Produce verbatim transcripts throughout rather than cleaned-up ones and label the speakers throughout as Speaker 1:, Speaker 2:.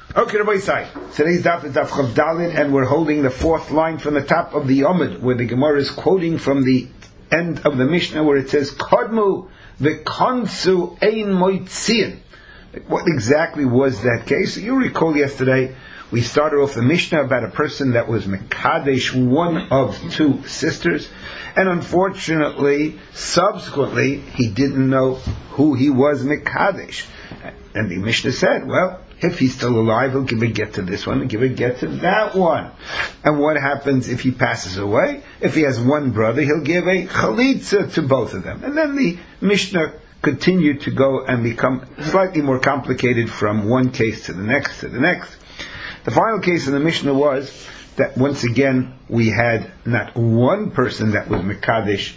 Speaker 1: Okay, Rabbi Isai. Today's daf is daf Chav Daled, and we're holding the fourth line from the top of the Omid, where the Gemara is quoting from the end of the Mishnah, where it says, Kodmu v'konsu ein moitzian. What exactly was that case? You recall yesterday, we started off the Mishnah about a person that was Mekadesh, one of two sisters, and unfortunately, subsequently, he didn't know who he was Mekadesh. And the Mishnah said, well, if he's still alive, he'll give a get to this one and give a get to that one. And what happens if he passes away? If he has one brother, he'll give a chalitza to both of them. And then the Mishnah continued to go and become slightly more complicated from one case to the next to the next. The final case in the Mishnah was that once again we had not one person that was Mekadesh,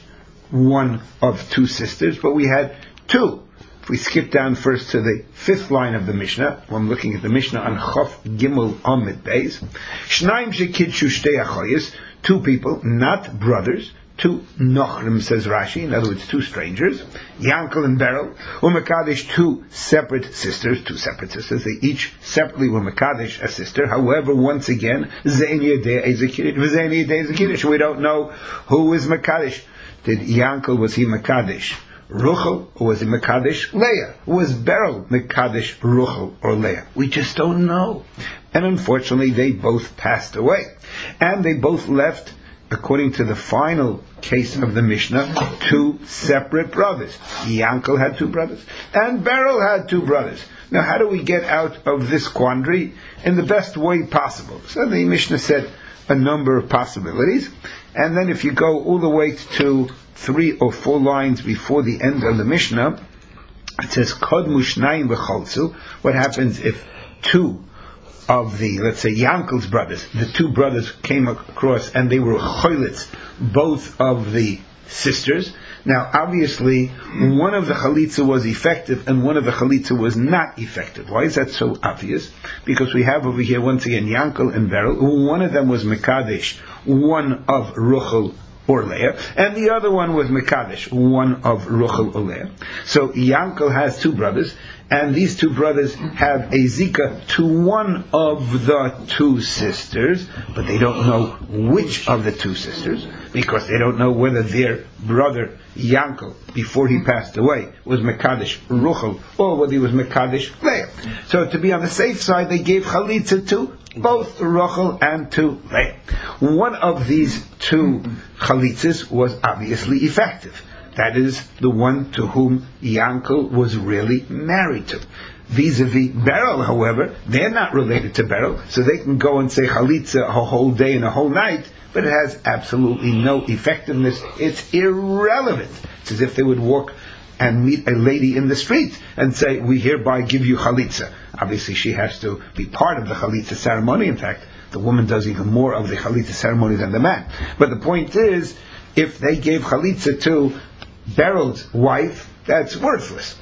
Speaker 1: one of two sisters, but we had two. If we skip down first to the fifth line of the Mishnah, when I'm looking at the Mishnah on Chof Gimel Amid Beis, Shnaim shekidshu shtei achayis, two people, not brothers, two nochrim, says Rashi, in other words, two strangers, Yankel and Beryl, were Mekadesh, two separate sisters, two separate sisters, they each separately were Mekadesh, a sister. However, once again, Zein yedei ezer kiddush, v'zein yedei ezer kiddush, we don't know who is Mekadesh. Did Yankel, was he Mekadesh Ruchel, or was he Mekadesh Leah? Was Beryl Mekadesh Ruchel or Leah? We just don't know. And unfortunately, they both passed away. And they both left, according to the final case of the Mishnah, two separate brothers. Yankel had two brothers, and Beryl had two brothers. Now, how do we get out of this quandary in the best way possible? So the Mishnah said a number of possibilities, and then if you go all the way to three or four lines before the end of the Mishnah, it says, Kodmu shnayim v'cholzu. What happens if two of the, let's say, Yankel's brothers, the two brothers came across and they were choylitz, both of the sisters? Now, obviously, one of the chalitza was effective and one of the chalitza was not effective. Why is that so obvious? Because we have over here, once again, Yankel and Beryl. One of them was Mekadesh, one of Ruchel or Leah, and the other one was Mekadesh, one of Ruchel or Leah. So Yankel has two brothers, and these two brothers have a zika to one of the two sisters, but they don't know which of the two sisters, because they don't know whether their brother Yankel, before he passed away, was Mekadesh Ruchel, or whether he was Mekadesh Leah. So to be on the safe side, they gave chalitza to both Ruchel and to Leah. One of these two chalitzas was obviously effective. That is the one to whom Yankel was really married to. Vis-a-vis Beryl, however, they're not related to Beryl, so they can go and say chalitza a whole day and a whole night, but it has absolutely no effectiveness. It's irrelevant. It's as if they would walk and meet a lady in the street and say, we hereby give you chalitza. Obviously she has to be part of the chalitza ceremony. In fact, the woman does even more of the chalitza ceremony than the man. But the point is, if they gave chalitza to Beryl's wife, that's worthless.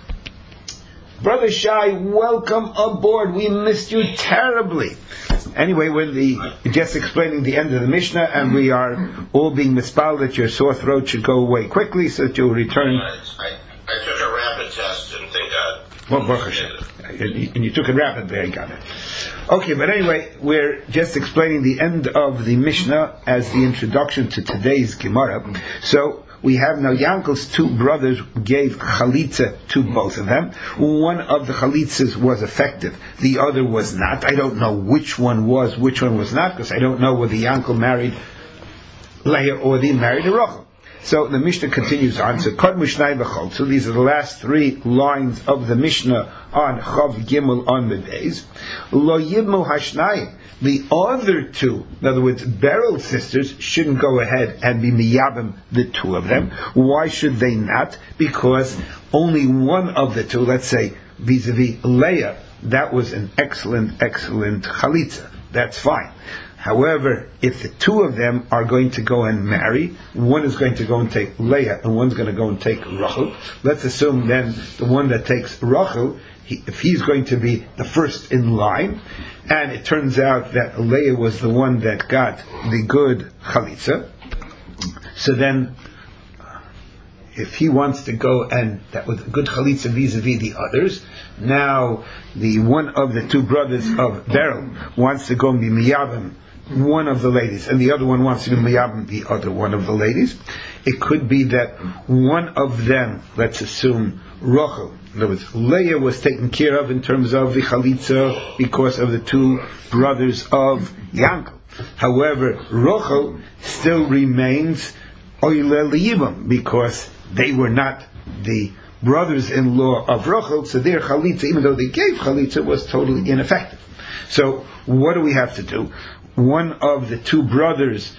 Speaker 1: Brother Shai, welcome aboard. We missed you terribly. Anyway, we're the, just explaining the end of the Mishnah, and we are all being mispal that your sore throat should go away quickly so that you'll return.
Speaker 2: I, I, I took a rapid test and thank God.
Speaker 1: Well, Baruch Hashem. And you took it rapidly, I got it. Okay, but anyway, we're just explaining the end of the Mishnah as the introduction to today's Gemara. So, we have now Yankel's two brothers gave chalitza to both of them. One of the chalitzas was effective, the other was not. I don't know which one was, which one was not, because I don't know whether Yankel married Leah or they married Rachel. So the Mishnah continues on. So Kod Mishnai v'chol. So these are the last three lines of the Mishnah on Chav Gimel on the days. Lo yibmu hashnayim. The other two, in other words, Beryl's sisters, shouldn't go ahead and be miyabim, the two of them. Why should they not? Because only one of the two, let's say, vis-a-vis Leah, that was an excellent, excellent chalitza. That's fine. However, if the two of them are going to go and marry, one is going to go and take Leah, and one's going to go and take Rachel. Let's assume then the one that takes Rachel, he, if he's going to be the first in line, and it turns out that Leah was the one that got the good chalitza, so then if he wants to go and that with a good chalitza vis-a-vis the others, now the one of the two brothers of Beryl wants to go and be miyabim one of the ladies, and the other one wants to be miyabim the other one of the ladies. It could be that one of them, let's assume Rachel, in other words, Leah was taken care of in terms of the chalitza because of the two brothers of Yankel. However, Rachel still remains oile liyibam because they were not the brothers-in-law of Rachel, so their chalitza, even though they gave chalitza, was totally ineffective. So what do we have to do? One of the two brothers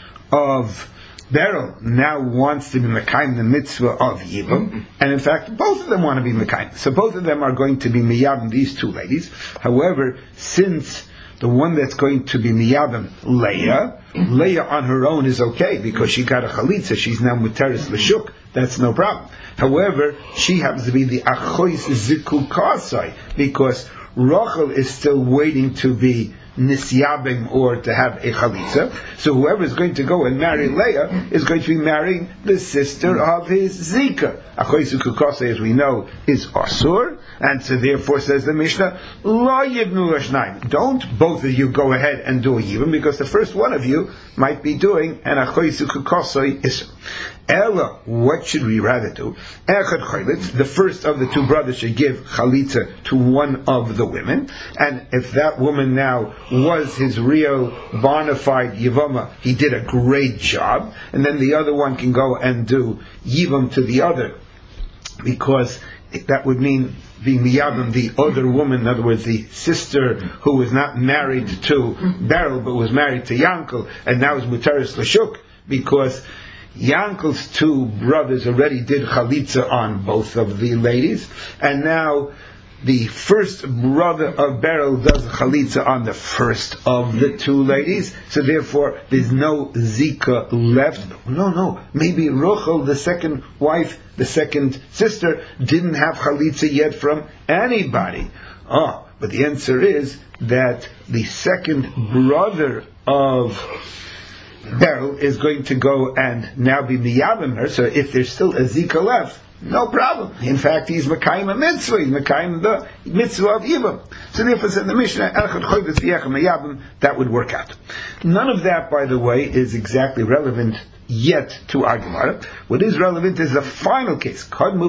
Speaker 1: of Beryl now wants to be mekayim the mitzvah of Yibam, and in fact both of them want to be mekayim. So both of them are going to be miyabim these two ladies. However, since the one that's going to be miyabim, Leah, Leah on her own is okay because she got a chalitza, she's now muteris l'shuk, that's no problem. However, she happens to be the achois zikukasai because Rachel is still waiting to be nisyabim or to have a chalitza. So whoever is going to go and marry Leah is going to be marrying the sister of his zika. Achois zikukasai, as we know, is asur, and so therefore says the Mishnah, Lo yibnu l'shnayim. Don't both of you go ahead and do a yibum because the first one of you might be doing an achois zikukasai isur. Ella, what should we rather do? Echad chalitz, the first of the two brothers should give chalitza to one of the women, and if that woman now was his real bona fide yivama, he did a great job, and then the other one can go and do yivam to the other, because that would mean being miyabim the other woman, in other words, the sister who was not married to Beryl but was married to Yankel, and now is muteris l'shuk, because Yankel's two brothers already did chalitza on both of the ladies, and now the first brother of Beryl does chalitza on the first of the two ladies, so therefore there's no zika left. No, no, maybe Rachel, the second wife, the second sister, didn't have chalitza yet from anybody. Oh, but the answer is that the second brother of Beryl is going to go and now be miyabim her, so if there's still a zika left, no problem. In fact, he's mekayim a mitzvah, he's mekayim the mitzvah of Yibam. So therefore said the Mishnah, that would work out. None of that, by the way, is exactly relevant yet to our Gemara. What is relevant is the final case.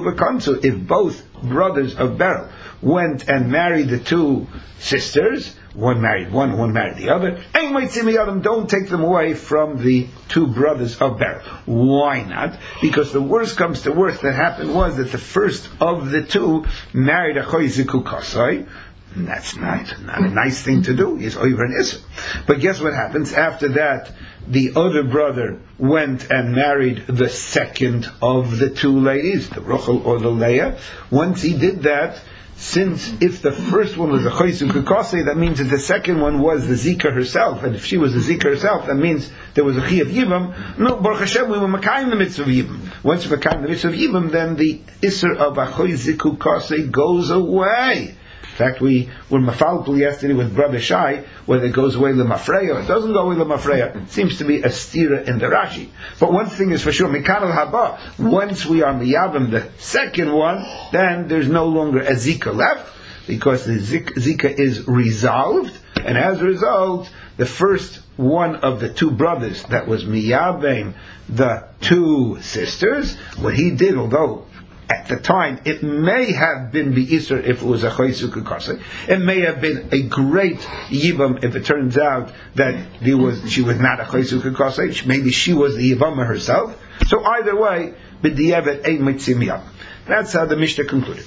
Speaker 1: If both brothers of Beryl went and married the two sisters, one married one, one married the other, don't take them away from the two brothers of Beryl. Why not? Because the worst comes to worst that happened was that the first of the two married a choiziku kasai. That's not, not a nice thing to do. He's over an issur. But guess what happens? After that, the other brother went and married the second of the two ladies, the Rachel or the Leah. Once he did that, since if the first one was a choisu kukase, that means that the second one was the zika herself, and if she was the zika herself, that means there was a chi of yibam. No, Baruch Hashem, we were makayim the mitzvah of yibam. Once we makayim the mitzvah of yibam, then the issur of a choisu kukase goes away. In fact, we were mafalpul yesterday with Brother Shai, whether it goes away lemafreya, it doesn't go away lemafreya. It seems to be a stira in the Rashi. But one thing is for sure, mikan al haba, once we are miyavim the second one, then there's no longer a zika left, because the zika is resolved, and as a result, the first one of the two brothers that was miyavim the two sisters, what he did, although at the time, it may have been Be'isr if it was a Choysu Kukase. It may have been a great Yibam if it turns out that there was, she was not a Choysu Kukase. Maybe she was the Yibama herself. So either way, B'di'evet ein mitzim yam. That's how the Mishnah concluded.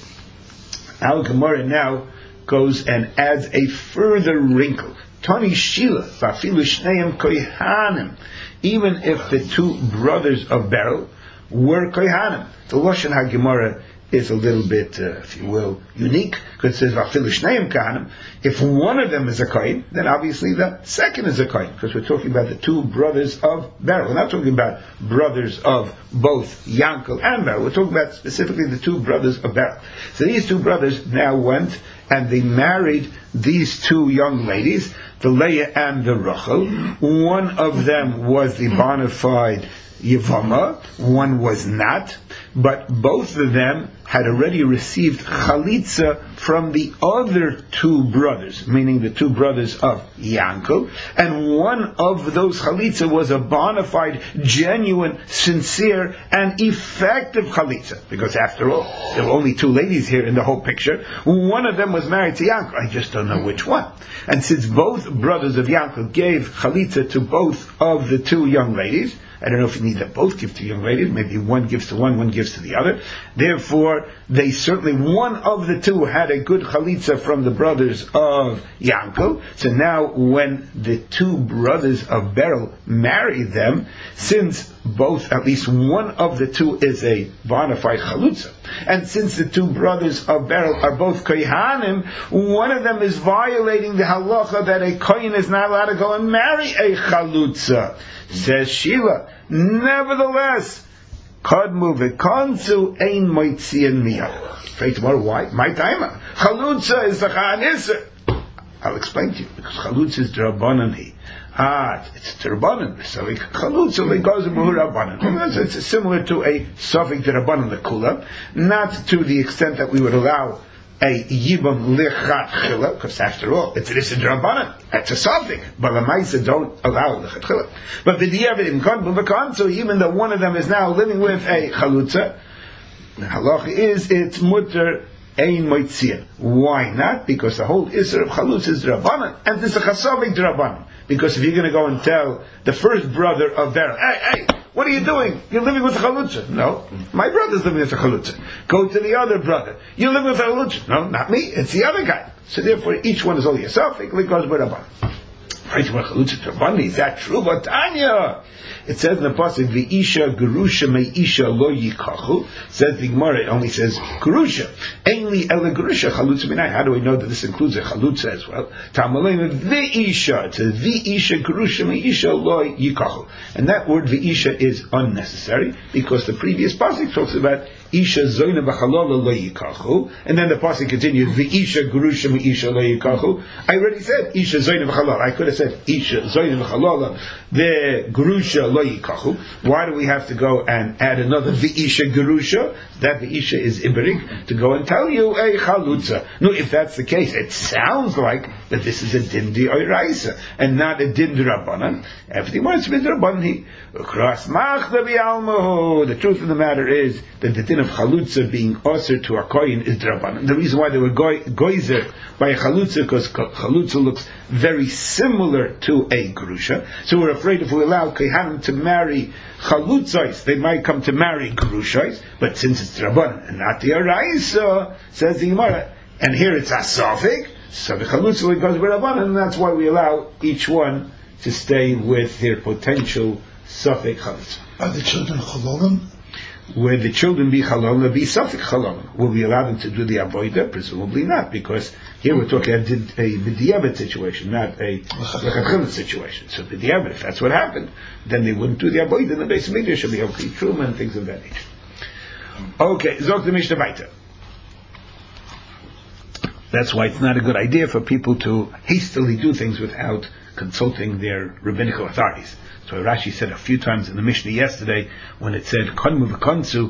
Speaker 1: Our Gemara now goes and adds a further wrinkle. Tani Shila, Vafilu Shneim Kohanim. Even if the two brothers of Beryl were Kohanim. The Lashon HaGemara is a little bit, uh, if you will, unique, because it says Vafilu Shneim Kohanim. If one of them is a Kohen, then obviously the second is a Kohen, because we're talking about the two brothers of Beryl. We're not talking about brothers of both Yankel and Beryl. We're talking about specifically the two brothers of Beryl. So these two brothers now went and they married these two young ladies, the Leah and the Rachel. One of them was the bona fide Yevama, one was not. but both of them had already received chalitza from the other two brothers, meaning the two brothers of Yankov, and one of those chalitza was a bona fide, genuine, sincere, and effective chalitza, because after all, there were only two ladies here in the whole picture. One of them was married to Yankov, I just don't know which one. And since both brothers of Yankov gave chalitza to both of the two young ladies, I don't know if you need to both give to young ladies, maybe one gives to one, one gives to the other. Therefore, they certainly, one of the two had a good chalitza from the brothers of Yankov. So now when the two brothers of Beryl marry them, since both, at least one of the two is a bona fide chalutza, and since the two brothers of Beryl are both kohanim, one of them is violating the halacha that a kohen is not allowed to go and marry a chalutza. Says Sheila, nevertheless, kadmu v'kansu ein moitzian miyah. Pray tomorrow, why? My timer. Chalutza is the chanisr. I'll explain to you, because chalutza is drabanan. Ah, it's drabanan. So chalutza goes in drabanan. It's similar to a suffix drabanan the kula, not to the extent that we would allow a yibam lichat chila, because after all, it's an issa drabanan. It's a suffix, but the ma'isa don't allow lichat chila. But the diyavidim kon so even though one of them is now living with a chalutza, the halacha is it's mutter ein moitzian. Why not? Because the whole issa of chalutza is drabanan, and this is a chasavik drabanan. Because if you're going to go and tell the first brother of Beryl, hey, hey, what are you doing? You're living with a chalutza. No, my brother's living with a chalutza. Go to the other brother. You're living with a chalutza. No, not me. It's the other guy. So therefore, each one is only a suffix. It goes with Rabban. Is that true? But Tanya, it says in the pasuk, "V'isha gerusha me'isha lo yikachu." Says the Gemara, it only says gerusha. Ainly ela gerusha chalutza minai. How do we know that this includes a chalutza as well? Tamalei v'isha. It says v'isha gerusha me'isha lo yikachu, and that word v'isha is unnecessary because the previous pasuk talks about isha zoyna b'chalala lo yikachu, and then the pasuk continues v'isha gerusha me'isha lo yikachu. I already said isha zoyna b'chalala. I could have said isha zoyna b'chalala the gerusha lo yikachu. Why do we have to go and add another v'isha gerusha? That v'isha is iberik to go and tell you a chalutza. No, if that's the case, it sounds like that this is a din d'oraisa and not a din d'rabbanan. Everything wants to be d'rabbanan. Cross machda b'almahu. The truth of the matter is that the din of chalutza being osir to a kohen is d'rabbanan. The reason why they were goy, goyzer by a chalutza because chalutza looks very similar to a gerusha. So we're afraid if we allow kohanim to marry chalutzais, they might come to marry gerushais. But since it's d'rabbanan and not the oraisa, says the Gemara, and here it's a suffix, so the chalutza goes with rabbanan, and that's why we allow each one to stay with their potential suffix chalutza.
Speaker 3: Are the children chalolim?
Speaker 1: Where the children be chalolim, be suffix chalolim. Will we allow them to do the avodah? Presumably not, because here we're talking a b'diavad situation, not a lechatchilas situation. So b'diavad, if that's what happened, then they wouldn't do the avodah in the base of Mikdash, should be okay, truma and things of that nature. Okay, zok the Mishnah Baita. That's why it's not a good idea for people to hastily do things without consulting their rabbinical authorities. So Rashi said a few times in the Mishnah yesterday when it said "Konmu v'konsu,"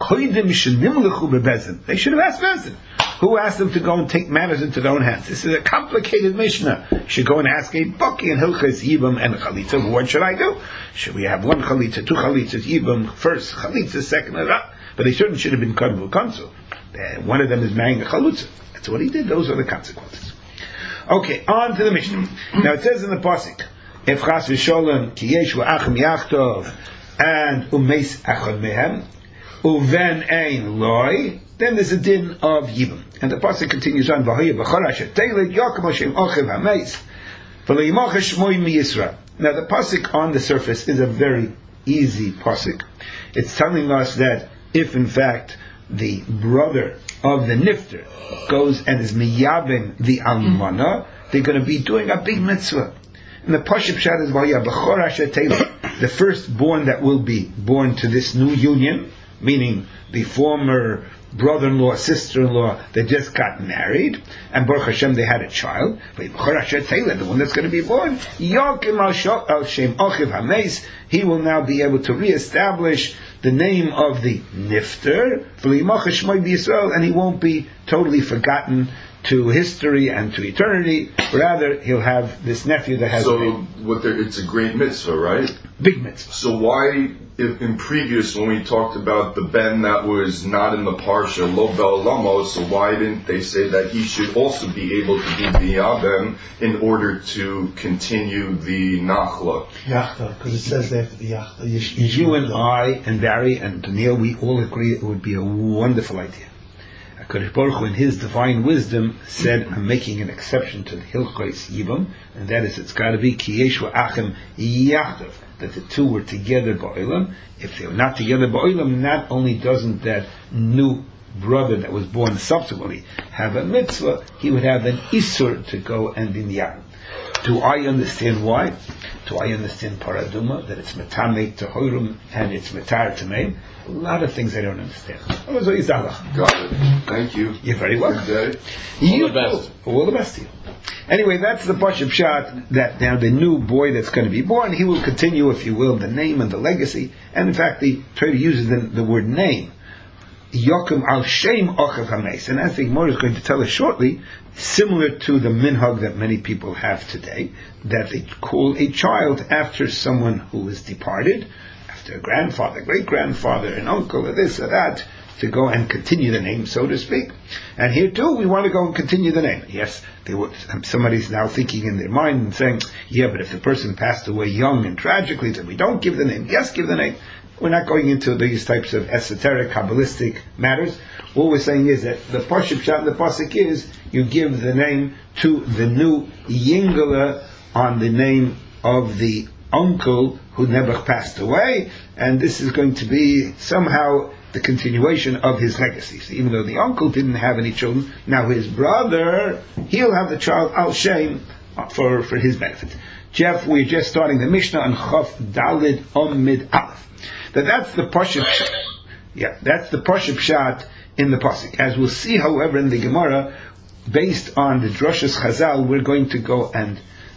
Speaker 1: they should have asked Bezin. Who asked them to go and take matters into their own hands? This is a complicated Mishnah. You should go and ask a Baki and Hilchas Yibam and Chalitza. What should I do? Should we have one Chalitza, two Chalitzas, Yibam first, Chalitza second, but they certainly should have been Konmu v'konsu. One of them is marrying a Chalutza. That's what he did. Those are the consequences. Okay, on to the Mishnah. Now it says in the pasuk, "If chas v'sholem ki yesh v'achem yachtov and umeis achad mehem uven ein loy," then there's a din of yibam. And the pasuk continues on, "V'hoye b'chor asher teiled yakom Hashem ochev hameis v'leimach shmoy miyisra." Now the pasuk on the surface is a very easy pasuk. It's telling us that if in fact the brother of the nifter goes and is miyabim the almana, they're going to be doing a big mitzvah. And the Pashup Pshat is Vayah B'chor Asher Teiled, the firstborn that will be born to this new union, meaning the former brother-in-law, sister-in-law that just got married, and Baruch Hashem they had a child. B'chor Asher Teiled, the one that's going to be born, Yakim Al Shem Ochiv Hameis, he will now be able to reestablish the name of the Nifter, and he won't be totally forgotten to history and to eternity. Rather, he'll have this nephew that has
Speaker 3: so
Speaker 1: a name.
Speaker 3: What it's a great mitzvah, right?
Speaker 1: Big mitzvah.
Speaker 3: So why, if in previous, when we talked about the ben that was not in the parsha, lo be'olamo, so why didn't they say that he should also be able to be the yabem in order to continue the nachla?
Speaker 4: Yachta, because it says they have to be yachta.
Speaker 1: You and I and Barry and Daniel, we all agree it would be a wonderful idea. HaKadosh Baruch Hu, in His divine wisdom, said, I'm making an exception to the Hilchos Yibam, and that is, it's got to be Ki Yesh V'Achem Yachdav, that the two were together ba'olam. If they were not together ba'olam, not only doesn't that new brother that was born subsequently have a mitzvah, he would have an isur to go and be niyam. Do I understand why? Do I understand paraduma, that it's metame to horum and it's metar to meim? A lot of things I don't understand.
Speaker 3: Got it. Thank you.
Speaker 1: You're very welcome.
Speaker 3: Good day.
Speaker 1: You,
Speaker 5: all the best.
Speaker 1: All the best to you. Anyway, that's the Pashut Pshat, that now the new boy that's going to be born, he will continue, if you will, the name and the legacy. And in fact, the Torah uses the, the word name. Yokum al Shem Ochav Hames. And as the Gemara is going to tell us shortly, similar to the minhag that many people have today, that they call a child after someone who is departed, after a grandfather, great-grandfather, an uncle, or this or that, to go and continue the name, so to speak. And here too, we want to go and continue the name. Yes, they would, somebody's now thinking in their mind and saying, yeah, but if the person passed away young and tragically, then we don't give the name. Yes, give the name. We're not going into these types of esoteric, Kabbalistic matters. What we're saying is that the Pashut Pshat and the Pasuk is, you give the name to the new Yingala on the name of the uncle who never passed away, and this is going to be somehow the continuation of his legacy. So even though the uncle didn't have any children, now his brother, he'll have the child Al Shem for, for his benefit. Jeff, we're just starting the Mishnah on Chaf Dalid Omid Aleph. That that's the Pashut Pshat. Yeah, that's the Pashut Pshat in the Pasuk. As we'll see, however, in the Gemara, based on the Drashas Chazal, we're going to go and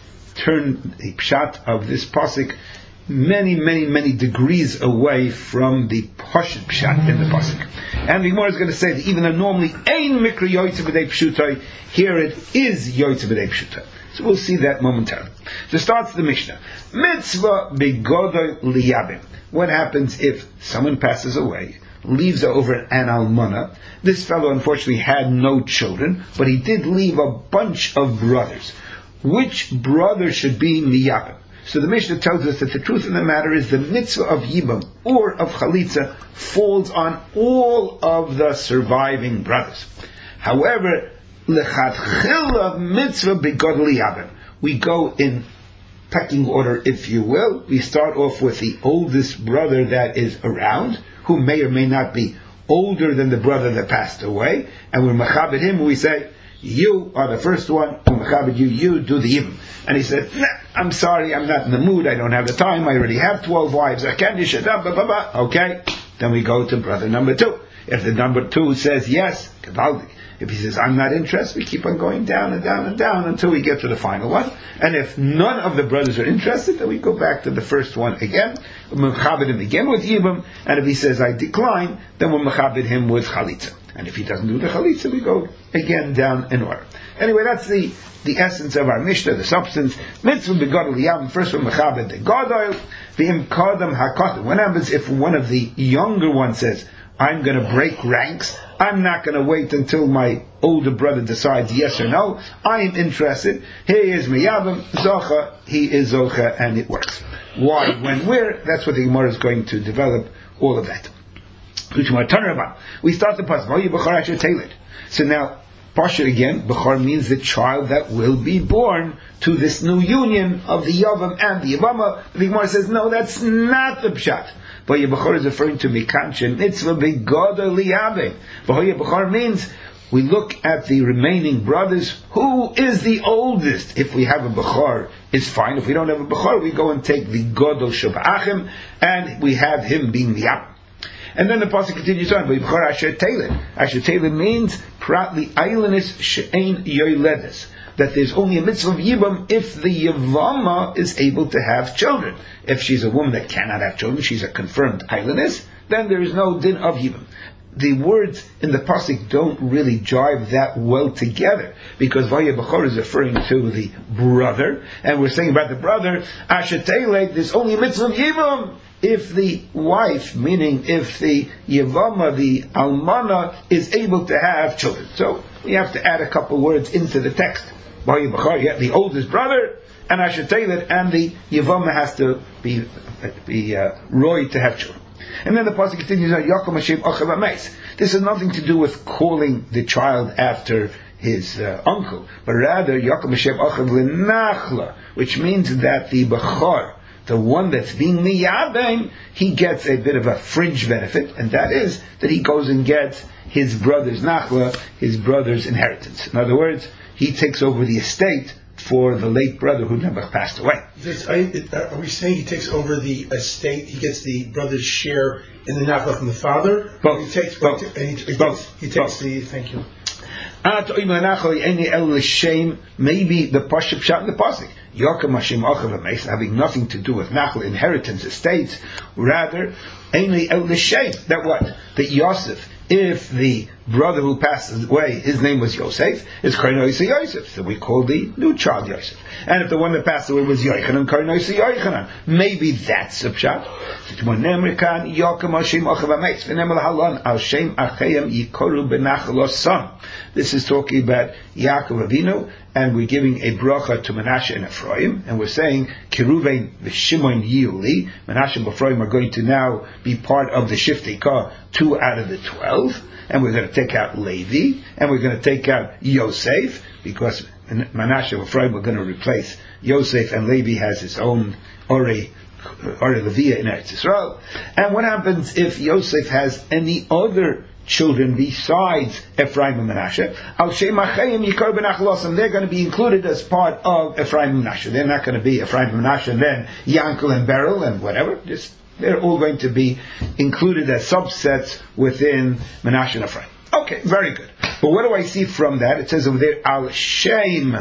Speaker 1: turn the Pshat of this Pasuk many, many, many degrees away from the Pashut Pshat in the Pasuk. And the Gemara is going to say that even though normally Ein Mikra Yoytze B'dei Pshutai, here it is Yoytze B'dei Pshutai. So we'll see that momentarily. So starts the Mishnah. Mitzvah B'godol Liyabim. What happens if someone passes away, leaves over an almana? This fellow unfortunately had no children, but he did leave a bunch of brothers. Which brother should be miyabim? So the Mishnah tells us that the truth of the matter is the mitzvah of yibam or of chalitza falls on all of the surviving brothers. However, lechatchila mitzvah b'godol liyabim. We go in pecking order, if you will. We start off with the oldest brother that is around, who may or may not be older than the brother that passed away, and we're machabed him, we say, you are the first one, we're machabed you, you do the yibam. And he said, nah, I'm sorry, I'm not in the mood, I don't have the time, I already have twelve wives, I can't dish it up, blah, blah, blah. Okay, then we go to brother number two. If the number two says yes, gewaldig. If he says, I'm not interested, we keep on going down and down and down until we get to the final one. And if none of the brothers are interested, then we go back to the first one again. We'll mechabed him again with Yibam. And if he says, I decline, then we'll mechabed him with Chalitza. And if he doesn't do the Chalitza, we go again down in order. Anyway, that's the, the essence of our Mishnah, the substance. Mitzvah begodol Yibam. First we're mechabed the Godol. V'im kodam hakotam. What happens if one of the younger ones says, I'm going to break ranks. I'm not going to wait until my older brother decides yes or no. I am interested. Here is Miyabim, Zocha, he is Zocha, and it works. Why, when, where? That's what the Gemara is going to develop, all of that. We start the pasuk. So now, Pasha again, Bechor means the child that will be born to this new union of the Yavam and the Yavama. The Gemara says, no, that's not the Pshat. V'hoya Bechor is referring to Mikanshe Mitzvah B'godol Liyabim. V'hoya Bechor means we look at the remaining brothers. Who is the oldest? If we have a Bechor, it's fine. If we don't have a Bechor, we go and take the Godol Shabachim, and we have him being the Yabim. And then the pasuk continues on. V'yibchor Asher Telin. Asher Telin means Prat li Eilenis she'ein yoyledes. That there's only a mitzvah of Yibam if the Yavama is able to have children. If she's a woman that cannot have children, she's a confirmed Eilenis, then there is no din of Yibam. The words in the pasuk don't really jive that well together, because Vaya Bechor is referring to the brother, and we're saying about the brother, Asher Teilek, there's only a mitzvah of Yivam if the wife, meaning if the Yevama, the Almana, is able to have children. So we have to add a couple words into the text. Vaya Bechor, yeah, the oldest brother, and Asher Teilek, and the Yevama has to be, be uh, roy to have children. And then the pasuk continues on Yaakov Hashem Achav Ameis. This has nothing to do with calling the child after his uh, uncle, but rather Yaakov Hashem Achav Lenachla, which means that the Bechor, the one that's being miyabein, he gets a bit of a fringe benefit, and that is that he goes and gets his brother's nachla, his brother's inheritance. In other words, he takes over the estate for the late brother who never passed away.
Speaker 4: This, I, are we saying he takes over the estate? He gets the brother's share in the nachla from the father.
Speaker 1: Both.
Speaker 4: He takes
Speaker 1: both.
Speaker 4: And he, he
Speaker 1: both.
Speaker 4: takes, he takes
Speaker 1: both.
Speaker 4: the. Thank you.
Speaker 1: Maybe the Pashup shot in the pasuk. Yaakov Hashem Achav Ameis, having nothing to do with nachla, inheritance, estates. Rather, Einli El L'Shem. That what? That Yosef, if the brother who passes away, his name was Yosef, is Karnoisa Yosef. So we call the new child Yosef. And if the one that passed away was Yochanan, Karnoisa Yochanan. Maybe that's a pshat. This is talking about Yaakov Avinu, and we're giving a bracha to Menashe and Ephraim, and we're saying Kiruvein v'Shimon Yili. Menashe and Ephraim are going to now be part of the Shiftei Kah, two out of the twelve, and we're going to take out Levi, and we're going to take out Yosef, because Menashe and Ephraim are going to replace Yosef, and Levi has his own Ori, Ori Leviah in Eretz Yisrael. And what happens if Yosef has any other children besides Ephraim and Menashe? Al Shem Achayim Yikar Ben Achlosim, they're going to be included as part of Ephraim and Menashe. They're not going to be Ephraim and Menashe and then Yankel and Beryl and whatever. Just they're all going to be included as subsets within Menashe and Ephraim. Okay, very good. But what do I see from that? It says over there, Al Shem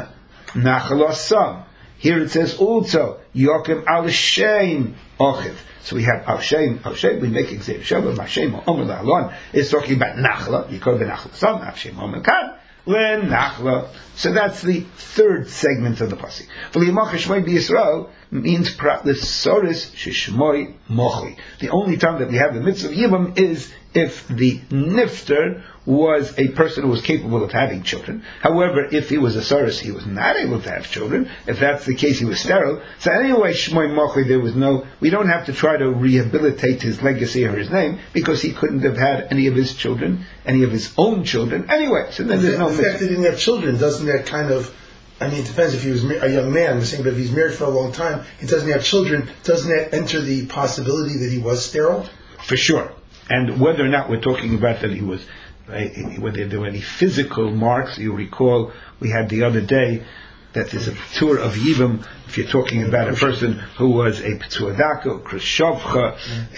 Speaker 1: Nachlosam. Here it says also, Yokim Al Shem Ochiv. So we have Al Shem, Al Shem, we make Exer Shem, Al Shem Omer La'alon is talking about Nachla, Yikor Ben Nachlosam, Al Shem Omer Kan, Len Nachla. So that's the third segment of the pasuk. V'liyamach Shmoi B'Yisrael means Pratlisoris Shishmoi Mochi. The only time that we have the mitzvah of Yibam is if the nifter was a person who was capable of having children. However, if he was a Saris, he was not able to have children. If that's the case, he was sterile. So anyway, Shmoi Mochi, there was no, we don't have to try to rehabilitate his legacy or his name, because he couldn't have had any of his children, any of his own children. Anyway, so then there's no
Speaker 4: The fact that he didn't have children, doesn't that kind of, I mean, it depends if he was a young man, we're saying, but if he's married for a long time, he doesn't have children, doesn't that enter the possibility that he was sterile?
Speaker 1: For sure. And whether or not we're talking about that he was, uh, whether there were any physical marks, you recall we had the other day that there's a tour of Yibam, if you're talking about a person who was a Petzuadaka, Krishovcha,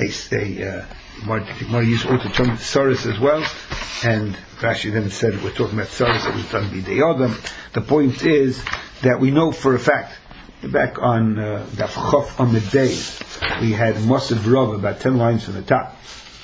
Speaker 1: a, a uh, more used all the term Saris as well, and Rashi then said we're talking about Saris that was done by the Adam. The point is that we know for a fact, back on uh, Daf Chof on the day, we had Mosav Rav, about ten lines from the top.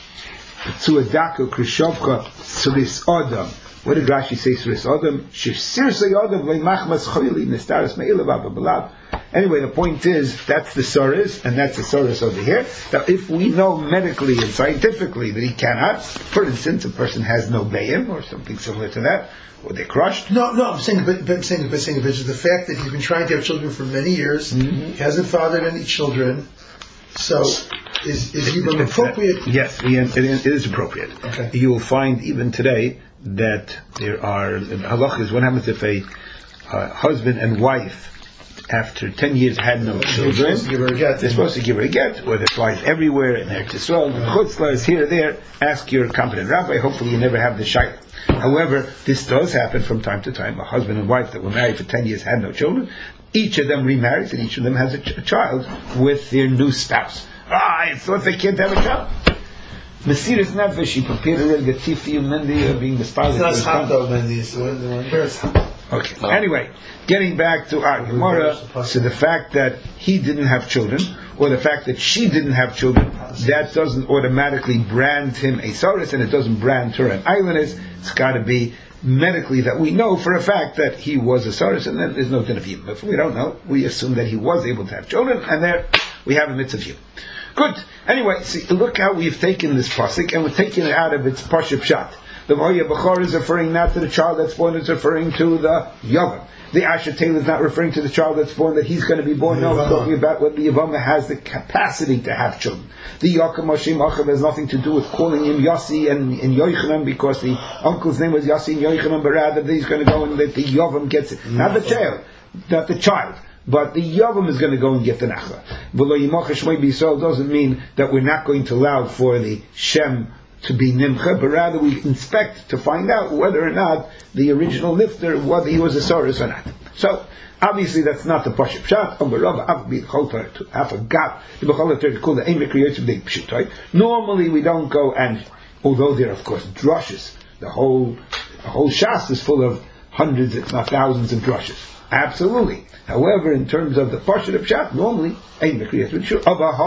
Speaker 1: Petzuadaka, Krishovcha, Saris Adam. What did Rashi say? Saris Adam. Shirsirsay Adam le'machmas choyli nestaris me'ilav abalav. Anyway, the point is, that's the Saris, and that's the Saris over here. Now, if we know medically and scientifically that he cannot, for instance, a person has no bayim, or something similar to that, or they're crushed.
Speaker 4: No, no, I'm saying, but, but I'm saying, but saying, but it's the fact that he's been trying to have children for many years, mm-hmm. He hasn't fathered any children, so is is Yibam appropriate?
Speaker 1: Yes, it is appropriate.
Speaker 4: Okay.
Speaker 1: You will find even today that there are halachas. What happens if a uh, husband and wife, after ten years, had no children? They're supposed to give her a get, or they flies everywhere in Eretz Yisrael, in chutzlars, here or there. Ask your competent rabbi. Hopefully, you never have the shayla. However, this does happen from time to time. A husband and wife that were married for ten years had no children. Each of them remarries, and each of them has a, ch- a child with their new spouse. Ah, I thought they can't have a child. Mesiris Nefesh, she prepared a little getif for you, Mendy, being the spouse.
Speaker 4: It's not hot though, Mendy, so here it's hot.
Speaker 1: Okay. No. Anyway, getting back to our Gemara, so the fact that he didn't have children, or the fact that she didn't have children, that doesn't automatically brand him a Saurus, and it doesn't brand her an Islandess. It's got to be medically that we know for a fact that he was a Saurus, and then there's no din of Yibum. If we don't know, we assume that he was able to have children, and there we have a mitzvah Yibum. Good. Anyway, see, look how we've taken this pasuk, and we're taking it out of its Pashup Pshat. The V'hoya B'chor is referring not to the child that's born, it's referring to the Yavam. The Asher Taylor is not referring to the child that's born, that he's going to be born. No, it's talking about whether the Yavama has the capacity to have children. The Yaakam Hashem Achav has nothing to do with calling him Yossi and, and Yochanan, because the uncle's name was Yossi and Yochanan, but rather that he's going to go and that the Yavam gets it. Not the child, not the child. But the Yavam is going to go and get the Nachla. V'lo Yimach Shmei B'Yisrael doesn't mean that we're not going to allow for the Shem to be Nimcha, but rather we inspect to find out whether or not the original Nifter, whether he was a Saurus or not. So, obviously that's not the Pashup Pshat. Normally we don't go and, although there are of course drushes, the whole the whole Shas is full of hundreds, if not thousands of drushes. Absolutely. However, in terms of the Pashup Pshat, normally, Ein Mekriyat B'Shut.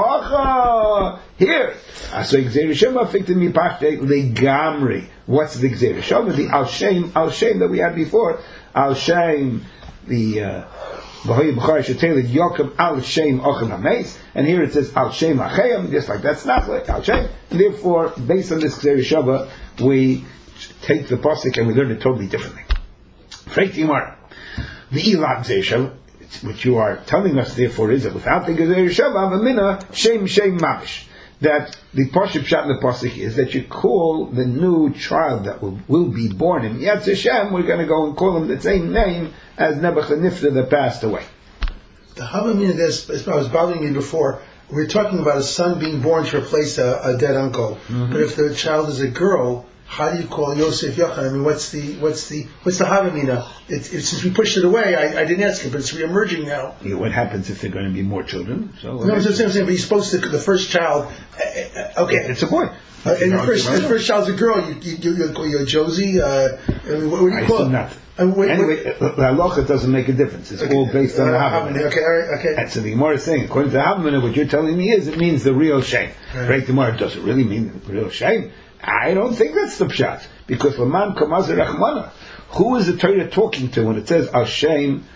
Speaker 1: Avahacha! Here! So, Gzeir Shema fikted mi pashte legamri. What's the Gzeir Shema? The Al Shem, Al Shem that we had before. Al Shem, the, V'hoya B'chor Shetelid Yokem Al Shem Ochem HaMeis. And here it says Al Shem Achayim, just like that's not like Al Shem. And therefore, based on this Gzeir Shema, we take the pasuk and we learn it totally differently. Freit Yimar. The Ilat Gzeir Shema, which you are telling us, therefore, is that without the Gezer Shava, Amina, Shem Shem Mavish. That the Pashup Pshat in the Pasuk is that you call the new child that will, will be born in Yetz Hashem, we're going to go and call him the same name as Nebuchadnezzar that passed away.
Speaker 4: The Havamina, as I was bothering me before, we we're talking about a son being born to replace a, a dead uncle. Mm-hmm. But if the child is a girl, how do you call Yosef Yochanan? I mean, what's the what's the what's the Havamina? It's, it's since we pushed it away, I, I didn't ask it, but it's re-emerging now.
Speaker 1: Yeah, what happens if there are going to be more children? So
Speaker 4: no, I'm just saying, but he's supposed to the first child. Uh, okay,
Speaker 1: it's a boy.
Speaker 4: Uh, and the first the first child's a girl. You you you, you call you Josie. Uh, I mean, what, what do you
Speaker 1: I
Speaker 4: call it?
Speaker 1: Not.
Speaker 4: Uh, wait,
Speaker 1: anyway,
Speaker 4: wait.
Speaker 1: the halacha doesn't make a difference. It's okay. all based on uh, the Havamina.
Speaker 4: Okay, all right, okay.
Speaker 1: And so the Gemara is saying, according to the Havamina, what you're telling me is it means the real shame. Right, right Gemara, does it really mean the real shame? I don't think that's the pshat, because Laman Kamazir Rachmana. Who is the Torah talking to when it says Al Shem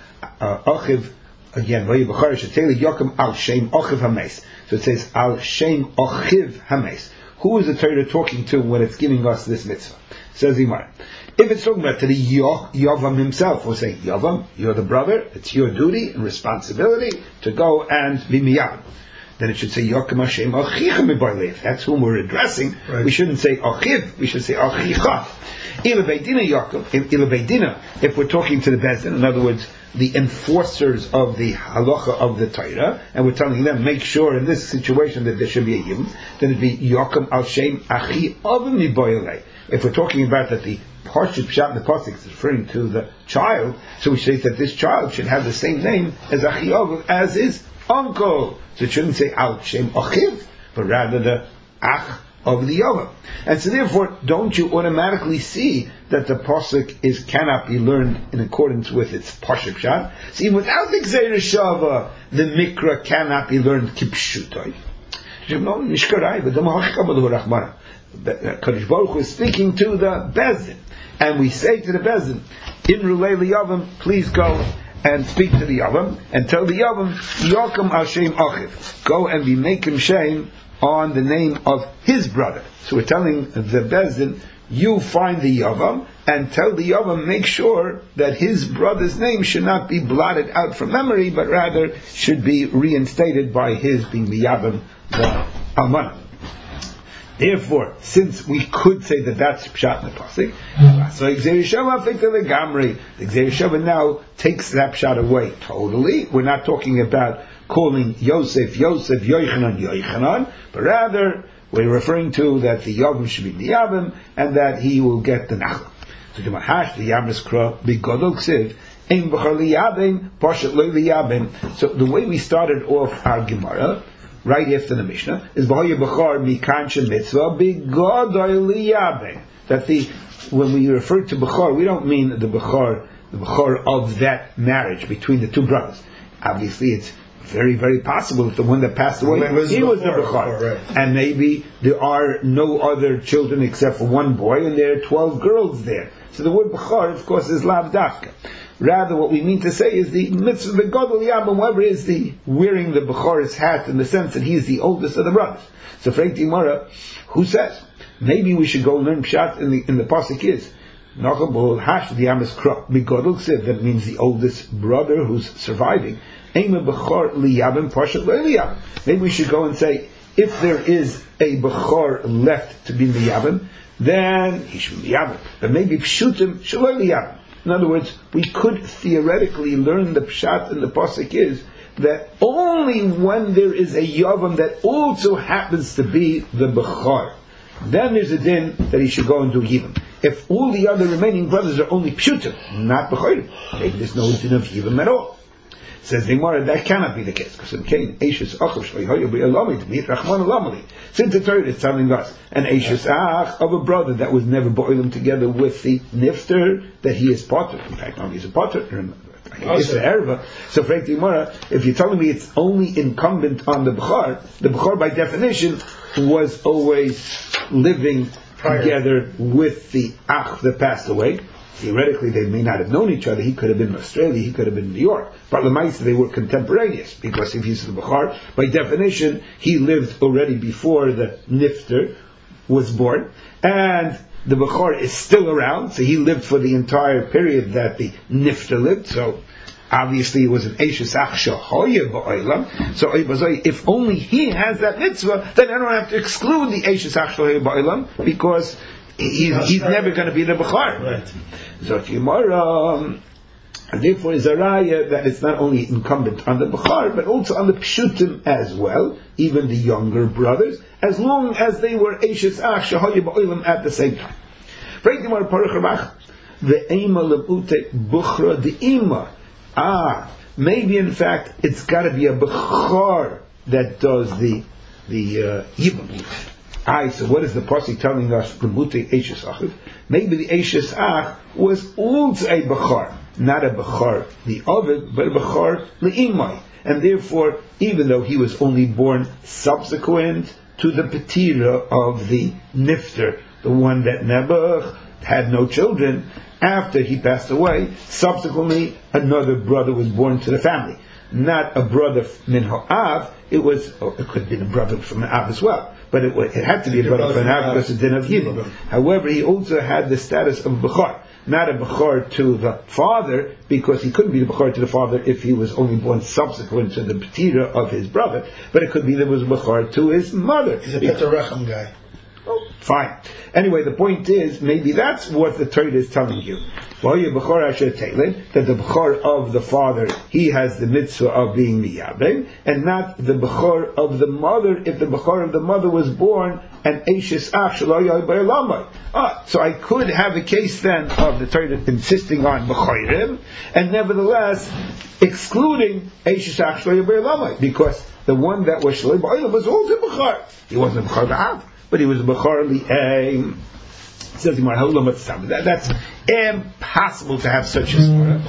Speaker 1: Achiv again? Yokem Al Shem Achiv Hames. So it says Al Shem Achiv Hames. Who is the Torah talking to when it's giving us this mitzvah? Says Gemara. If it's talking about to the Yavam himself, we'll say Yavam, you're the brother. It's your duty and responsibility to go and be miyam. Then it should say Yokem Hashem Achicha Mibarlev. That's whom we're addressing. Right. We shouldn't say Achiv. We should say Achicha. Ila Beidina Yokem. Ila Beidina. If we're talking to the Bezdin, in other words, the enforcers of the halacha of the Torah, and we're telling them, make sure in this situation that there should be a yibum, then it'd be Yokem Al Shem Achi Avim Mibarlev. If we're talking about that the Pashup Pshat in the pasuk is referring to the child, so we say that this child should have the same name as Achi Avim as his uncle. So it shouldn't say Al Shem Achiv, but rather the Ach of the Yavam. And so therefore, don't you automatically see that the pasuk is cannot be learned in accordance with its Pashup Pshat? See, without the Gzeir Shava, the Mikra cannot be learned Kipshutai. Kadosh Baruch Hu is speaking to the Bezdin, and we say to the Bezdin, in Rulei Yavam, please go and speak to the Yavam, and tell the Yavam, Yokem Hashem Achiv. Go and be making shame on the name of his brother. So we're telling the Bezdin, you find the Yavam, and tell the Yavam, make sure that his brother's name should not be blotted out from memory, but rather should be reinstated by his being the Yavam, the Almanah. Therefore, since we could say that that's Pshat in the Pasuk, so Gzeir Shava Fikta Legamri, the Gzeir Shava now takes that Pshat away totally. We're not talking about calling Yosef, Yosef, Yochanan, Yochanan, but rather we're referring to that the Yavam should be Miyavim, and that he will get the Nachla. So the Mahash, the Yamis Kra, Bigodol Ksiv, Ein B'char Liyabim, Pashat Lo Liyabim. So the way we started off our Gemara, right after the Mishnah, is V'hoya B'char Mikancha Mitzvah B'godol Liyabim. That the, when we refer to B'char, we don't mean the B'char, the B'char of that marriage between the two brothers. Obviously it's very, very possible that the one that passed away,
Speaker 4: Well, was
Speaker 1: he was the
Speaker 4: before,
Speaker 1: Bechor.
Speaker 4: before, right.
Speaker 1: And maybe there are no other children except for one boy, and there are twelve girls there. So the word Bechor, of course, is Lav Dafka. Rather, what we mean to say is the mitzvah, the Gadol Yabam, whoever is the wearing the Bechor's hat in the sense that he is the oldest of the brothers. So, Frank Dimara, who says maybe we should go learn Pshat in the in the pasuk is Nachabul Hash the Yamas Krok Bigodol Ksiv. That means the oldest brother who's surviving. Ema Bechor Liyabim Pashat Liyabim. Maybe we should go and say if there is a Bechor left to be Liyabim, then he should be Liyabim. But maybe Pshutim Shaloi Liyabim. In other words, we could theoretically learn the Pshat in the pasuk is that only when there is a Yavam that also happens to be the Bechor, then there's a din that he should go and do Yibam. If all the other remaining brothers are only Pshutim, not Bechorim, maybe there's no din of Yibam at all. Says the Gemara, that cannot be the case, because in Cain, Eishus Achav Shleihoyu B'Elamid Meet Rachman Elamali. Since the Torah is telling us an Eishus Ach of a brother that was never boiling together with the Nifter, that he is Potter. In fact, no, he's a Potter. It's an erva. So, Frank Dimara, if you're telling me it's only incumbent on the Bechor, the Bechor by definition was always living Prior. together with the Ach that passed away. Theoretically, they may not have known each other. He could have been in Australia, he could have been in New York. But Lamaisa, they were contemporaneous, because if he's the Bechor, by definition, he lived already before the Nifter was born, and the Bechor is still around, so he lived for the entire period that the Nifter lived, so obviously it was an Eishus Ach Shahoye Ba'olam. So if only he has that mitzvah, then I don't have to exclude the Eishus Ach Shahoye Ba'olam, because he's, he's never going to be the Bechor.
Speaker 4: Right.
Speaker 1: So Gemara, and therefore is a raya that it's not only incumbent on the Bechor, but also on the Pshutim as well, even the younger brothers, as long as they were Eishus Ach Shahoye Ba'olam at the same time. Break the Gemara Paruch Rabach, the Ema Lebute Buchra the Ema. Ah, maybe in fact it's got to be a Bechor that does the the uh, Yibam. Aye, so what is the pasuk telling us? Lebute Eishus Achiv. Maybe the Eishus Ach was also a Bechor, not a Bechor the Ovid, but a Bechor Le'imai, and therefore, even though he was only born subsequent to the Petira of the Nifter, the one that Nebuch had no children, after he passed away, subsequently another brother was born to the family. Not a brother min ha'av, it was, oh, it could have been a brother from an Av as well, but it, it had to be a brother from an Av because it didn't have Yidin. However, he also had the status of Bechor, not a Bechor to the father, because he couldn't be the Bechor to the father if he was only born subsequent to the Petira of his brother, but it could be that it was a Bechor to his mother.
Speaker 4: He's a Petarachim guy.
Speaker 1: Oh, fine. Anyway, the point is, maybe that's what the Torah is telling you. That the Bechor of the father, he has the mitzvah of being Miyabim, and not the Bechor of the mother, if the Bechor of the mother was born and Eishus Ach Shaloyai Ba'elamai. Ah, so I could have a case then of the Torah insisting on Bechorim, and nevertheless excluding Eishus Ach Shaloyai Ba'elamai, because the one that was Shaloyai Ba'elam was also Bechor. He wasn't a Bechor Ba'av, but he was a Bechor Li'aim. Says that that's impossible to have such a svara.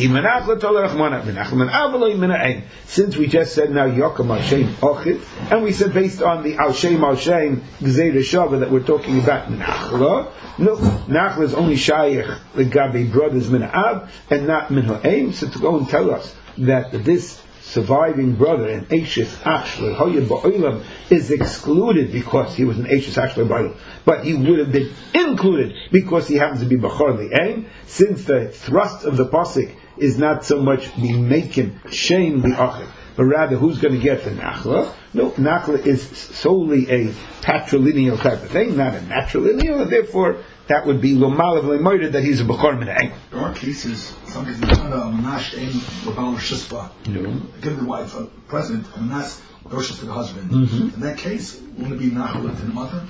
Speaker 1: Since we just said now Yocham Al Shem Ochid, and we said based on the Al Shem Al Shem Gzeir Shava that we're talking about Nachla, no, Nachla is only Shaykh the Gabi brothers Min Ab and not Min Ha'aim. So to go and tell us that this surviving brother, an Eishus Ach Shleihoye Ba'olam, is excluded because he was an Eishus Ach Shleihoye Ba'olam, but he would have been included because he happens to be Bechor Li'aim, since the thrust of the pasuk is not so much the making shame the Achim, but rather who's going to get the Nachla. No, Nachla is solely a patrilineal type of thing, not a matrilineal, and therefore that would be Lomalav Le'moided that he's a Bechor Min'aim.
Speaker 5: There are cases, some cases, there's not a Manash Ein Rabal Shuspa.
Speaker 1: No.
Speaker 5: Give the wife a present, a Manash Roshas to the husband.
Speaker 1: Mm-hmm.
Speaker 5: In that case, wouldn't it be Nachla to the mother?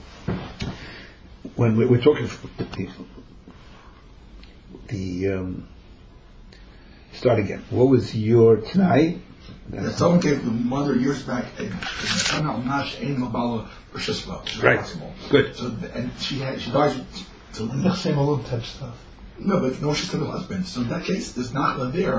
Speaker 1: When we're, we're talking the, the um, start again. What was your Tanai?
Speaker 5: That someone gave the mother years back a Manash Ein Rabal Shuspa.
Speaker 1: Right.
Speaker 5: Possible.
Speaker 1: Good.
Speaker 5: So, and she had, she dies to
Speaker 4: Nechsem Alum type stuff.
Speaker 5: no, but no, she's to the husband. So in that case, there's Nachla there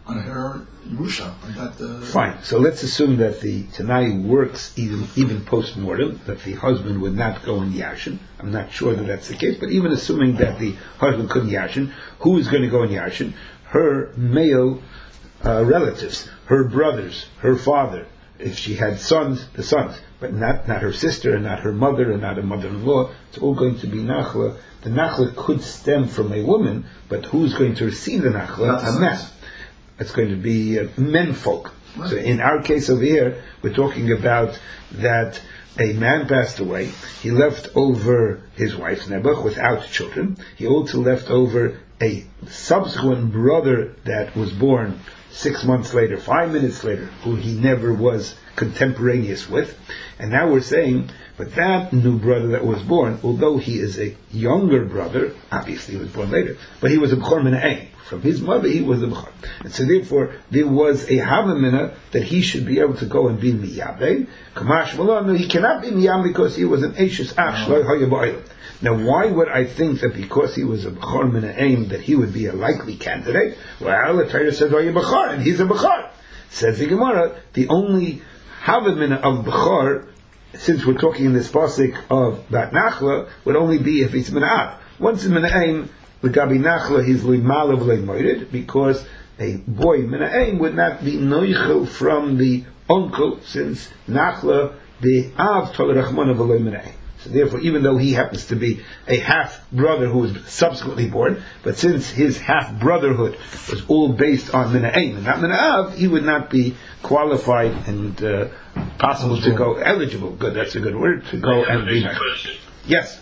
Speaker 5: on her Yerusha. On that, uh,
Speaker 1: Fine. So let's assume that the Tanai works even even post mortem, that the husband would not go in Yashin. I'm not sure that that's the case, but even assuming that the husband couldn't Yashin, who is going to go in Yashin? Her male uh, relatives, her brothers, her father. If she had sons, the sons, but not not her sister, and not her mother, and not her mother-in-law. It's all going to be nachla. The nachla could stem from a woman, but who's going to receive the nachla? A man. It's going to be uh, menfolk. Right. So in our case over here, we're talking about that a man passed away. He left over his wife Nebuch without children. He also left over a subsequent brother that was born six months later, five minutes later, who he never was contemporaneous with. And now we're saying, but that new brother that was born, although he is a younger brother, obviously he was born later, but he was a B'chor Mina'im. From his mother, he was a B'chor. And so therefore, there was a Havamina that he should be able to go and be Miyabe. Kamash Malon, no, he cannot be Miyam because he was an Eishes Ach Shloi Hoya Ba'olam. Now, why would I think that because he was a B'chor Mina'im that he would be a likely candidate? Well, the Torah says Hoya B'chor, and he's a B'chor. Says the Gemara, the only Havamina of B'chor, since we're talking in this pasuk of Bat Nachla, would only be if it's Mina'ab. Once it's Mina'im, the Gabi Nachla, he's Li'malav Le'moirid, because a boy Mina'im would not be Noichel from the uncle, since Nachla, the Av Tol Rachmana V'Loi Mina'im. So therefore, even though he happens to be a half-brother who was subsequently born, but since his half-brotherhood was all based on Mina'im and not Mina'av, he would not be qualified and uh, possible to go, eligible, good, that's a good word, to go and be married. Yes?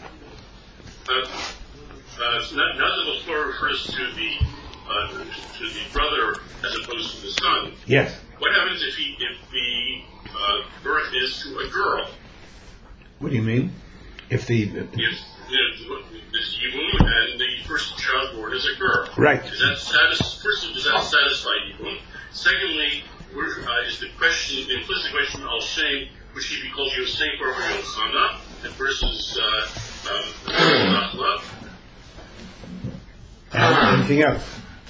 Speaker 6: Uh, uh, now that the Torah refers to the, uh, to the brother as opposed to the son,
Speaker 1: yes.
Speaker 6: What happens if, he, if the uh, birth is to a girl?
Speaker 1: What do you mean? If the...
Speaker 6: If this Yibum and the first child born is a girl.
Speaker 1: Right.
Speaker 6: Does that satisfy, first, does that satisfy Yibum? Secondly, uh, is the question, the implicit question, Al Shem, which he be called Yosef or Yosana, versus Nachla?
Speaker 1: Um, anything else?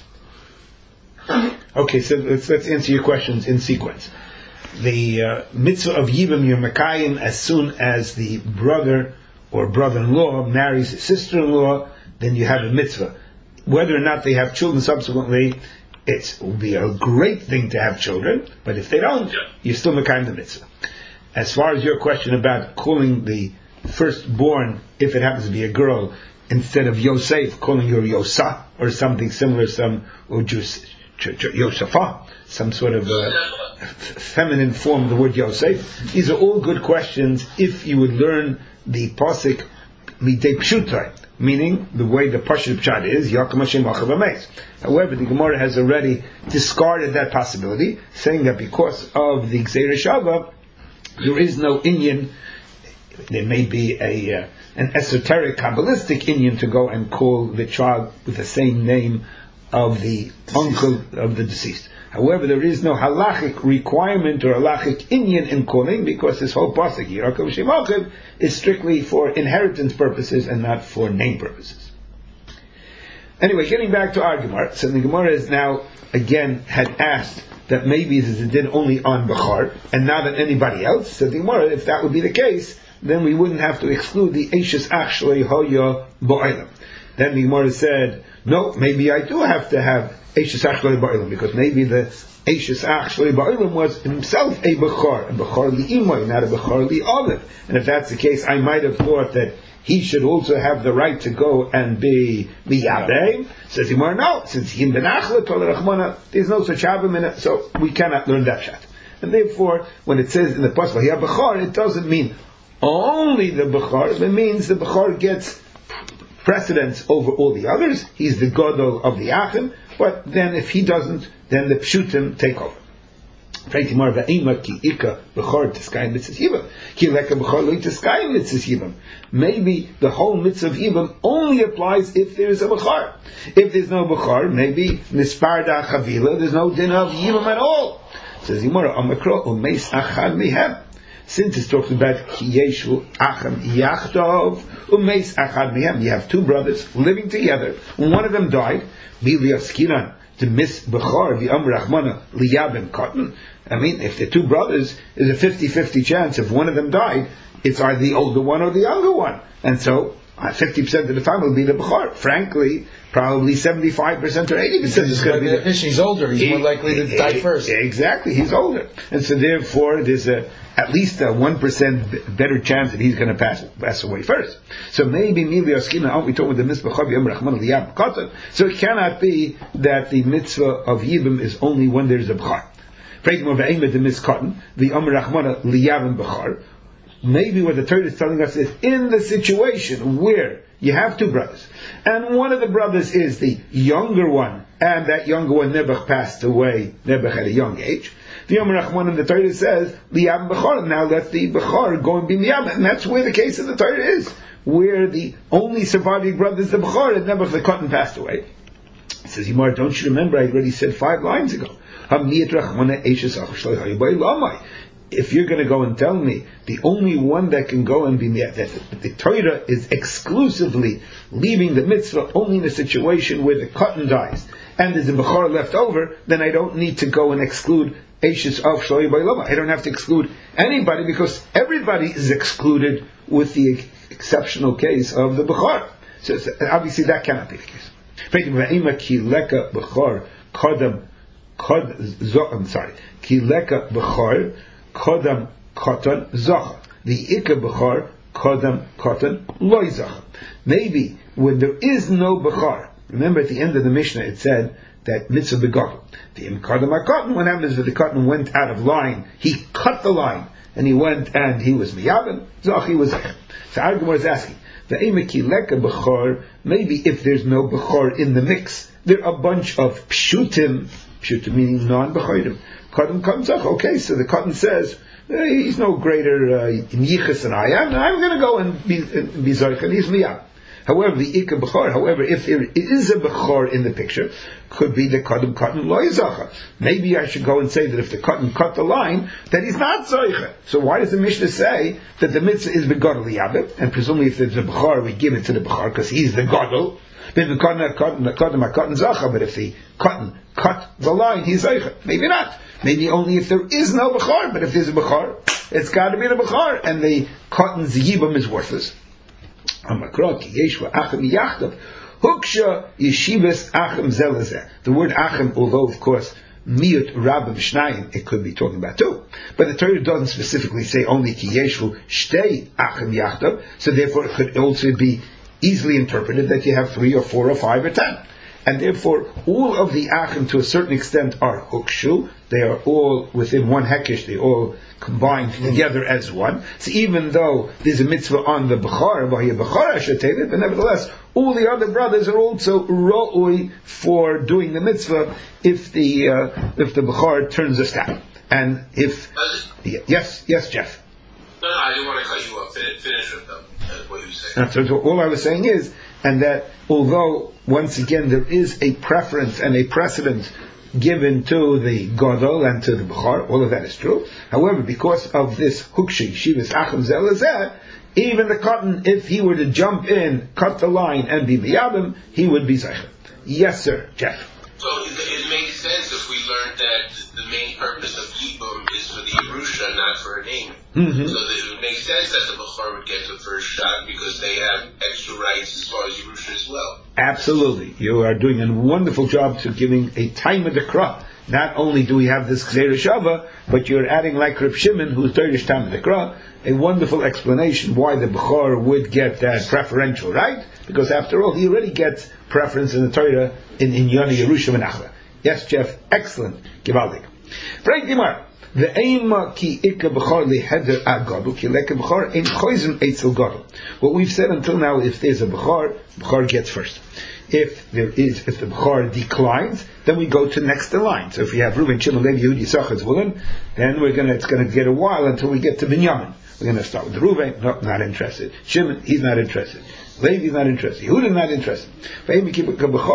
Speaker 1: Okay, so let's, let's answer your questions in sequence. The uh, mitzvah of Yibam, you're Mekayim as soon as the brother or brother-in-law marries his sister-in-law, then you have a mitzvah. Whether or not they have children subsequently, it will be a great thing to have children, but if they don't, yeah. you're still Mekayim the mitzvah. As far as your question about calling the firstborn, if it happens to be a girl, instead of Yosef, calling her Yosa, or something similar, some, or just Yosafah, some sort of uh, feminine form of the word Yosef. These are all good questions if you would learn the pasuk midei pshutai, meaning the way the pashut pshat is Yaakov Hashem Achav Ameis. However, the Gemara has already discarded that possibility, saying that because of the Gzeira Shava, there is no inyan. There may be a uh, an esoteric Kabbalistic inyan to go and call the child with the same name of the deceased. Uncle of the deceased. However, there is no halachic requirement or halachic inyan in calling, because this whole pasuk Yaakov Shem Achav is strictly for inheritance purposes and not for name purposes. Anyway, getting back to our Gemara, so the Gemara is now again had asked that maybe this is did only on Bechor and not on anybody else. So the Gemara, if that would be the case, then we wouldn't have to exclude the Eishes actually Hoya Ba'olam. Then the Gemara said, no, maybe I do have to have Eishes actually Ba'olam, because maybe the Eishes actually Ba'olam was himself a Bechor, a Bechor li'imoy, not a Bechor li'oliv. And if that's the case, I might have thought that he should also have the right to go and be Miyabeh. Says the Gemara, no, since he in Benachla Tol Rachmana, there's no such havim in it, so we cannot learn that shot. And therefore, when it says in the pasuk Vayah Bechor, it doesn't mean only the Bechor, it means the Bechor gets precedence over all the others. He's the Godol of the Achim, but then if he doesn't, then the Pshutim take over. Maybe the whole mitzvah of Yibam only applies if there is a Bechor. If there's no Bechor, maybe Nisparda Chavila, there's no din of Yibam at all. Says Yimura, Omikro, Umeis Achad Mihem. Since it's talking about Kiyeshu Acham Yachtov Umeis Achad Mihem, you have two brothers living together. When one of them died, Bilias Kiran, to miss Bechor, the Am Rachmana, Liyab and Cotton. I mean, if the two brothers, there's a fifty-fifty chance if one of them died, it's either the older one or the younger one. And so, fifty percent of the time will be the Bechor. Frankly, probably seventy-five percent or eighty percent is going to be the...
Speaker 4: He's older, he's more likely to die first.
Speaker 1: Exactly, he's older. And so therefore, there's a at least a one percent better chance that he's going to pass pass away first. So maybe Mili Oskina, aren't we talking about the Mitzvah Yom Rachman Liyab Katan? So it cannot be that the Mitzvah of Yibam is only when there's a Bechor. The Am Rachman Liyab Bechor. Maybe what the Torah is telling us is, in the situation where you have two brothers, and one of the brothers is the younger one, and that younger one, Nebuch, passed away, Nebuch at a young age, the Yom Rachman in the Torah says, Liyam Bechor, now let the Bechor go and be Liyam, and that's where the case of the Torah is, where the only surviving brother is the Bechor, and Nebuch the Cotton passed away. He says, Yimar, don't you remember, I already said five lines ago, if you're going to go and tell me the only one that can go and be that the, the Torah is exclusively leaving the mitzvah only in a situation where the cotton dies and there's a bechor left over, then I don't need to go and exclude Eishes of Shloi Bailama. I don't have to exclude anybody because everybody is excluded with the exceptional case of the bechor. So obviously that cannot be the case. I'm sorry. Kileka bechor Kodam Kotan Zacha. The Ikka Bechor Kodam Kotan Loi Zacha. Maybe when there is no Bechor, remember at the end of the Mishnah it said that Mitzvah Begotel. The Im Kodam HaKotan, what happens if the cotton went out of line? He cut the line and he went and he was Miyabin, Zachi was Zacha. So our Gemara is asking, the Eimekileka Bechor, maybe if there's no Bechor in the mix, there are a bunch of Pshutim, Pshutim meaning non-Bechorim. Cotton comes up, okay, so the cotton says, eh, he's no greater uh, in Yichus than I am, I'm going to go and be, and be Zoich, and he's Miyab. However, the Ikka Bechor, however, if there is a Bechor in the picture, could be the Cotton Cotton Lo Yizacha. Maybe I should go and say that if the cotton cut the line, that he's not Zoich. So why does the Mishnah say that the mitzvah is Begodel Yabit, and presumably if there's a Bechor, we give it to the Bechor, because he's the Godel, but if the cotton, cotton, cotton, cotton Zacha, but if the cotton cut the line, he's Zoich. Maybe not. Maybe only if there is no Bechor, but if there's a Bechor, it's got to be the Bechor, and the cotton's Yibam is worthless. The word Achim, although of course Miyut Rabim Shnayim, it could be talking about two, but the Torah doesn't specifically say only Ki Yeshu Shtei Achim Yachdav, so therefore it could also be easily interpreted that you have three or four or five or ten. And therefore, all of the Achim to a certain extent are Hukshu. They are all within one Hekesh. They all combined together as one. So even though there's a mitzvah on the Bechor, but nevertheless, all the other brothers are also Ro'ui for doing the mitzvah if the uh, if the Bechor turns a staff. And if... Yes, yes, Jeff.
Speaker 2: No, no, I didn't want to cut you off. Finish, finish with them, what you were saying.
Speaker 1: So, so all I was saying is, and that although, once again, there is a preference and a precedent given to the Godol and to the Bechor, all of that is true. However, because of this Hukshi, Shivas Achim Zelazeh, even the cotton, if he were to jump in, cut the line, and be B'yabim, he would be Zeicher. Yes, sir, Jeff.
Speaker 2: So it, it makes sense if we learned that the main purpose of Yibum is for the Yerusha, not for a name. Mm-hmm. So it would make sense that the Bechor would get the first shot because they have extra rights as far as Yerusha as well.
Speaker 1: Absolutely. You are doing a wonderful job to giving a time of the crop. Not only do we have this Gzeira Shava, but you're adding like Reb Shimon, who's Torah Tam of the crop, a wonderful explanation why the Bechor would get that preferential right, because after all, he already gets preference in the Torah in, in Yoni Yerusha Menachla. Yes, Jeff, excellent. Givaldik. Frank Dimar, the Eima ki ikka Bechor leheder agadol ki leka Bechor ein choizim eitzel gadol. What we've said until now, if there's a Bechor, Bechor gets first. If there is, if the Bechor declines, then we go to next in line. So if we have Reuven, Shimon, Levi, Yehud, Yisachar, Zvulun, then we're gonna, it's gonna get a while until we get to Binyamin. We're going to start with Reuven, no, not interested. Shimon, he's not interested. Levi's not interested. Yehuda, not interested. When there's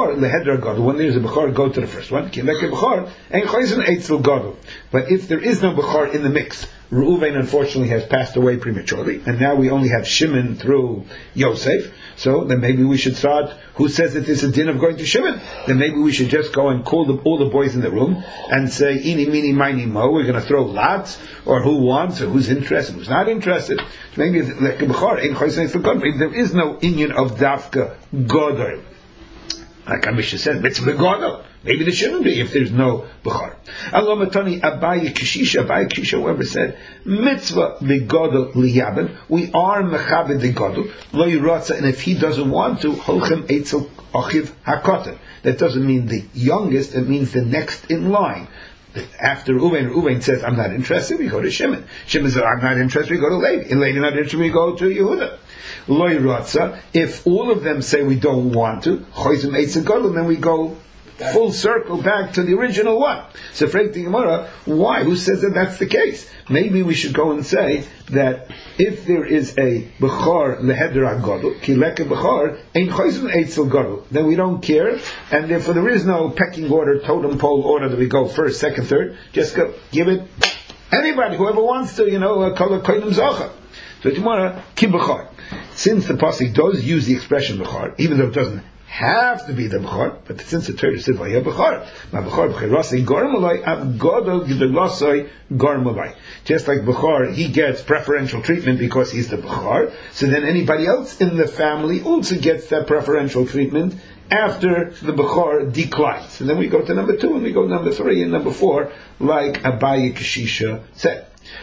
Speaker 1: a Bechor, go to the first one. But if there is no Bechor in the mix, Reuven unfortunately has passed away prematurely, and now we only have Shimon through Yosef. So then maybe we should start. Who says that there's a din of going to Shimon? Then maybe we should just go and call the, all the boys in the room and say, "Ini, mini, mini, mo." We're going to throw lots, or who wants, or who's interested, who's not interested. Maybe like maybe there is no inyan of dafka godol. Like Amisha said, mitzvah godol. Maybe there shouldn't be if there's no Bechar. Allah matani Abaye Kishisha, Abaye Kishisha, whoever said, mitzvah begodel liyaben, we are mechabed the godel, lo yiratza, and if he doesn't want to, holchem eitzel achiv hakoten. That doesn't mean the youngest, it means the next in line. After Reuven, Reuven says, I'm not interested, we go to Shimon. Shimon says, I'm not interested, we go to Levi. And Levi not interested, we go to Yehuda. Lo yiratza, if all of them say we don't want to, choizim eitzel godel, then we go full circle back to the original one. So, Frank the Gemara, why? Who says that that's the case? Maybe we should go and say that if there is a bechar leheder agadol, ki leke bechar ein choizim eitzel gadol, then we don't care, and therefore there is no pecking order, totem pole order that we go first, second, third. Just go give it anybody, whoever wants to, you know, kol koinim zacha. So tomorrow, ki bechar. Since the pasuk does use the expression bechar, even though it doesn't have to be the Bechar, but since the Torah said Vayah Bechar, Ma Bechar Bechirasei Garmalai Avgodol G'Daglasai Garmalai. Just like Bechar, he gets preferential treatment because he's the Bechar. So then anybody else in the family also gets that preferential treatment after the Bechar declines. And then we go to number two, and we go to number three, and number four, like Abaye Kishisha said.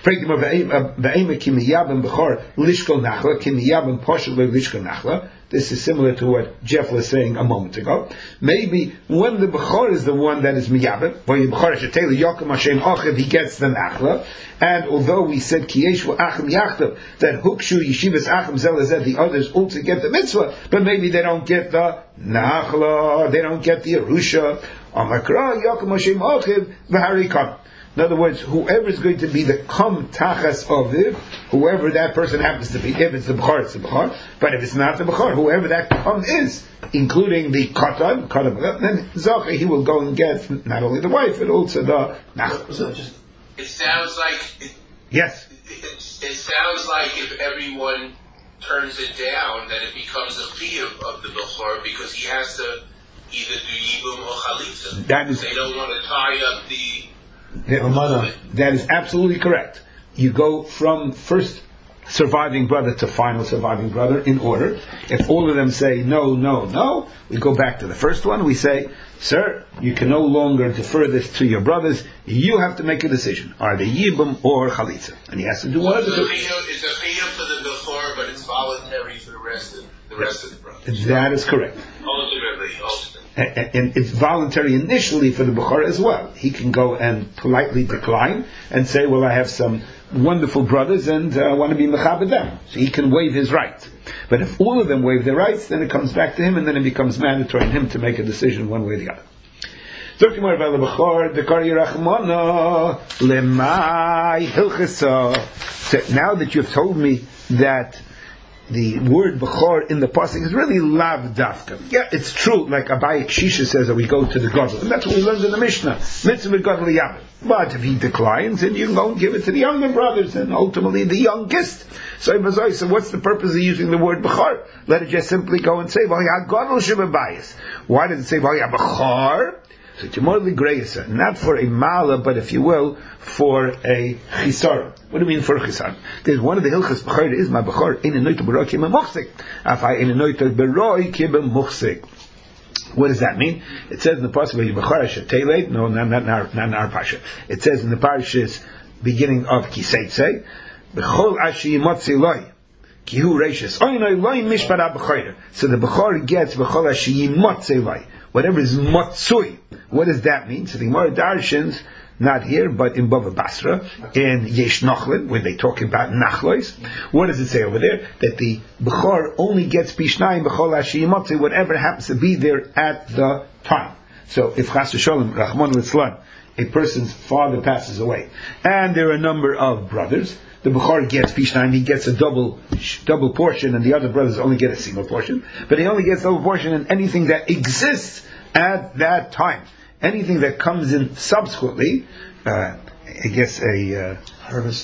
Speaker 1: This is similar to what Jeff was saying a moment ago. Maybe when the Bechor is the one that is miyabim, he gets the nachla, and although we said kiyeshu achim yachtav, that hukshu yeshivas achim zelazed, the others also get the mitzvah, but maybe they don't get the nachla, they don't get the yerusha. Amakra yakum Hashem achiv v'harikam. In other words, whoever is going to be the kam tachas aviv, whoever that person happens to be, if it's the bechar, it's the bechar. But if it's not the bechar, whoever that kam is, including the katan, katan, then zacha, he will go and get not only the wife, but also the nachla.
Speaker 2: It sounds like it,
Speaker 1: yes.
Speaker 2: It, it sounds like if everyone turns it down, then it becomes a fee of, of the bechar because he has to either do yibum or chalitza.
Speaker 1: That is,
Speaker 2: they don't want to tie up the.
Speaker 1: That is absolutely correct. You go from first surviving brother to final surviving brother in order. If all of them say no, no, no, we go back to the first one. We say, sir, you can no longer defer this to your brothers. You have to make a decision. Are they yibum or chalitza? And he has to do one of the two.
Speaker 2: It's a chiyuv for the bechor, but it's voluntary for the rest of the rest of the brothers.
Speaker 1: That is correct.
Speaker 2: Ultimately, ultimately.
Speaker 1: And, and it's voluntary initially for the Bechor as well. He can go and politely decline and say, well, I have some wonderful brothers and I uh, want to be mechabed them. So he can waive his rights. But if all of them waive their rights, then it comes back to him and then it becomes mandatory on him to make a decision one way or the other. Talking more about the Bechor, the Kari Rachmana, Lemai Hilchasa. Now that you've told me that the word Bechor in the pasuk is really lav dafka. Yeah, it's true, like Abaye Kishisha says that we go to the Gadol. And that's what we learned in the Mishnah. Mitzvah Gadol Yabin. But if he declines, then you can go and give it to the younger brothers, and ultimately the youngest. So, so what's the purpose of using the word Bechor? Let it just simply go and say, V'ya Gadol Shebabayis. Why does it say V'ya Bechor? So Timor Greysa, not for a mala, but if you will, for a chisar. What do you mean for a chisar? There's one of the hilchas b'chor is my b'chor in a noita b'roi kibem muchsik. Afai in a noita b'roi kibem muchsik. What does that mean? It says in the pasuk where b'chor hasheteled. No, not not not not in our parsha. It says in the parashas beginning of Kiseitze, b'chol ashi yimotzi loy. Kihu reishis. Oinoi loy mishpara b'chor. So the b'chor gets b'chol ashi yimotzi loy. Whatever is motzui. What does that mean? So the Gemara Darshans, not here, but in Bava Basra, in Yesh Nochlin, where they talk about Nachlois. What does it say over there? That the Bechor only gets Pishnayim Bechol Hashi Motzui, whatever happens to be there at the time. So if Chas V'Sholem, Rachmon Litzlan, a person's father passes away, and there are a number of brothers, the Bechor gets Pishnayim, he gets a double double portion, and the other brothers only get a single portion. But he only gets double portion in anything that exists at that time. Anything that comes in subsequently, uh, I guess a uh,
Speaker 4: harvest.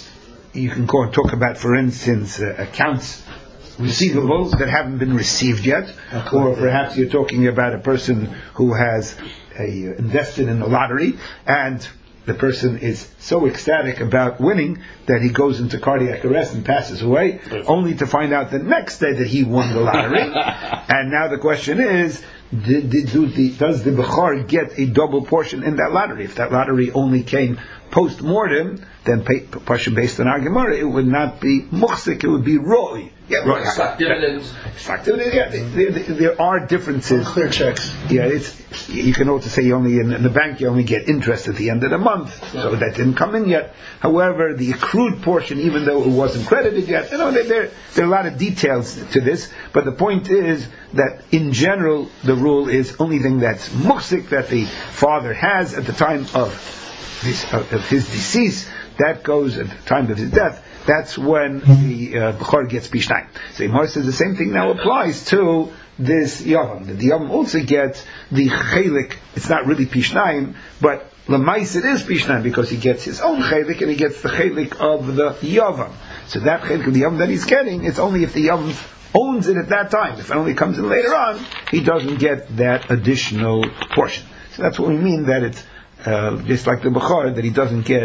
Speaker 1: you can go and talk about, for instance, uh, accounts receivables that haven't been received yet, or perhaps you're talking about a person who has a, uh, invested in the lottery, and the person is so ecstatic about winning that he goes into cardiac arrest and passes away, only to find out the next day that he won the lottery. And now the question is, did, did, do the, does the Bechor get a double portion in that lottery? If that lottery only came post-mortem, then Pasha, based on our Gemara, it would not be muchsik, it would be roi. Yeah, right.
Speaker 7: Stock dividends.
Speaker 1: Stock dividends. Yeah, there, there, there are differences.
Speaker 4: Clear checks.
Speaker 1: Yeah, it's. You can also say you only in, in the bank you only get interest at the end of the month, yeah. So that didn't come in yet. However, the accrued portion, even though it wasn't credited yet, you know, there, there, there are a lot of details to this. But the point is that in general, the rule is only thing that's muksik that the father has at the time of his, of his decease, that goes at the time of his death. That's when the uh, Bechor gets Pishnayim. So Imar says the same thing now applies to this Yavam. The Yavam also gets the Chelik. It's not really Pishnayim, but Lamais it is Pishnayim because he gets his own Chelik and he gets the Chelik of the Yavam. So that Chelik of the Yavam that he's getting, it's only if the Yavam owns it at that time. If it only comes in later on, he doesn't get that additional portion. So that's what we mean that it's uh, just like the Bechor, that he doesn't get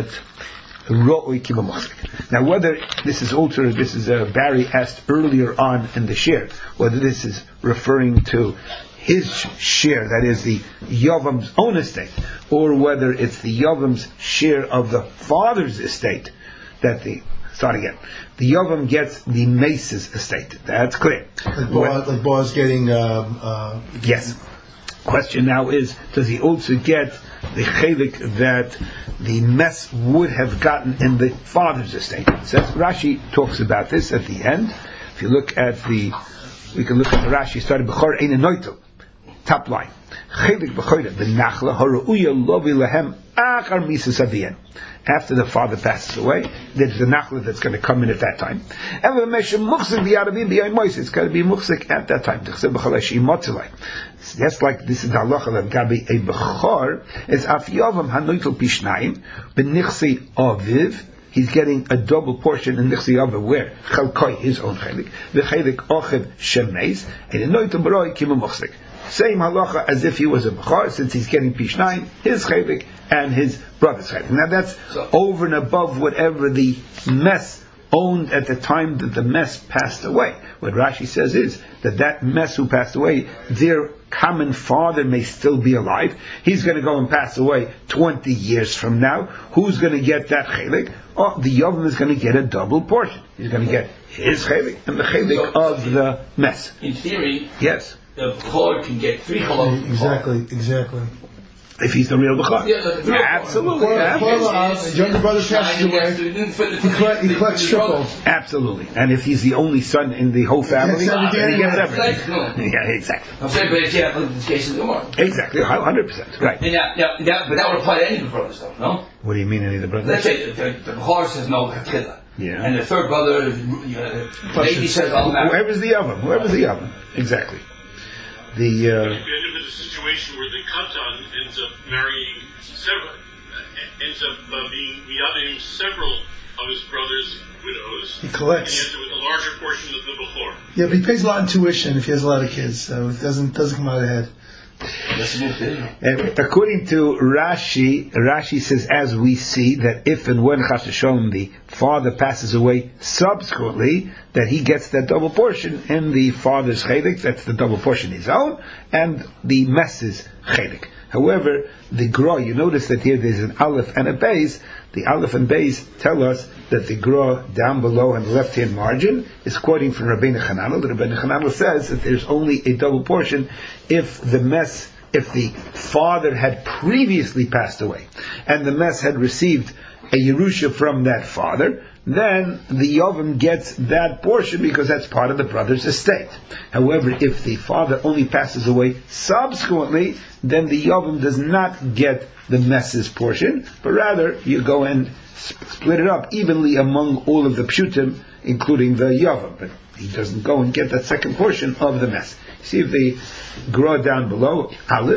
Speaker 1: Now, whether this is also, this is uh, Barry asked earlier on in the share, whether this is referring to his share, that is the Yavam's own estate, or whether it's the Yavam's share of the father's estate, that the, start again, the Yavam gets the Mace's estate. That's clear.
Speaker 4: Like Boaz, like Boaz getting, um, uh,
Speaker 1: yes. Question now is, does he also get the chelik that the mess would have gotten in the father's estate? It says, Rashi talks about this at the end. If you look at the, we can look at the Rashi, started Bechor Ein Noitel, top line. Chelik Bechor B'nachla Haruya Lovi Lahem Achar Misas Aviyen. After the father passes away, there's the nachla that's going to come in at that time. It's going to be muksik at that time. That's like this is the halacha that gabi a bechor is af yavam hanoitel pishnayim b'nichsi aviv. He's getting a double portion in nichsi aviv where chalkoi his own chelik v'chelik ochiv shemeis and a noitel baroi kimu muksik. Same halacha as if he was a bechor, since he's getting pishnayim, his chelik and his brother's chelik. Now that's over and above whatever the mess owned at the time that the mess passed away. What Rashi says is that that mess who passed away, their common father may still be alive. He's going to go and pass away twenty years from now. Who's going to get that chelik? Oh, the Yavam is going to get a double portion. He's going to get his chelik and the chelik of the mess.
Speaker 7: In theory,
Speaker 1: yes,
Speaker 7: the Bechor can get three halachos.
Speaker 4: Exactly, exactly.
Speaker 1: If he's the real Bechor.
Speaker 7: Yeah, the real
Speaker 1: absolutely.
Speaker 4: His younger brother passes away. He collects, he collects triple.
Speaker 1: Absolutely. And if he's the only son in the whole family,
Speaker 4: yes,
Speaker 1: then he gets everything.
Speaker 7: Exactly.
Speaker 1: Yeah, exactly.
Speaker 7: I'm saying, but if you have the case of the Gemara.
Speaker 1: Exactly, one hundred percent. Right.
Speaker 7: And now, now, that, but that would apply to any of the brothers, though, no?
Speaker 1: What do you mean, any of the brothers?
Speaker 7: Let's say the, the, the Bechor says no Chatchila.
Speaker 1: Yeah.
Speaker 7: And the third brother, you know, maybe says, oh,
Speaker 1: whoever's the oven, whoever's the oven. Exactly. The, uh,
Speaker 6: if it's a situation where the Katan ends up marrying several, uh, ends up uh, being Miyadim several of his brother's widows,
Speaker 4: he collects.
Speaker 6: And he ends up with a larger portion of the Bechor.
Speaker 4: Yeah, but he pays a lot in tuition if he has a lot of kids, so it doesn't doesn't come out ahead.
Speaker 1: And according to Rashi, Rashi says, as we see, that if and when Chas V'Sholom, the father passes away subsequently, that he gets that double portion in the father's chelik, that's the double portion his own, and the mess's chelik. However, the Gra, you notice that here there's an Aleph and a Beis. The Aleph and Beis tell us that the Gra down below in the left-hand margin is quoting from Rabbeinu Chananel. The Rabbeinu Chananel says that there's only a double portion if the mess, if the father had previously passed away, and the mess had received a Yerusha from that father, then the Yavam gets that portion because that's part of the brother's estate. However, if the father only passes away subsequently, then the Yavam does not get the mess's portion, but rather you go and split it up evenly among all of the pshutim, including the Yavam. But he doesn't go and get that second portion of the mess. See if the Gra down below, Aleph,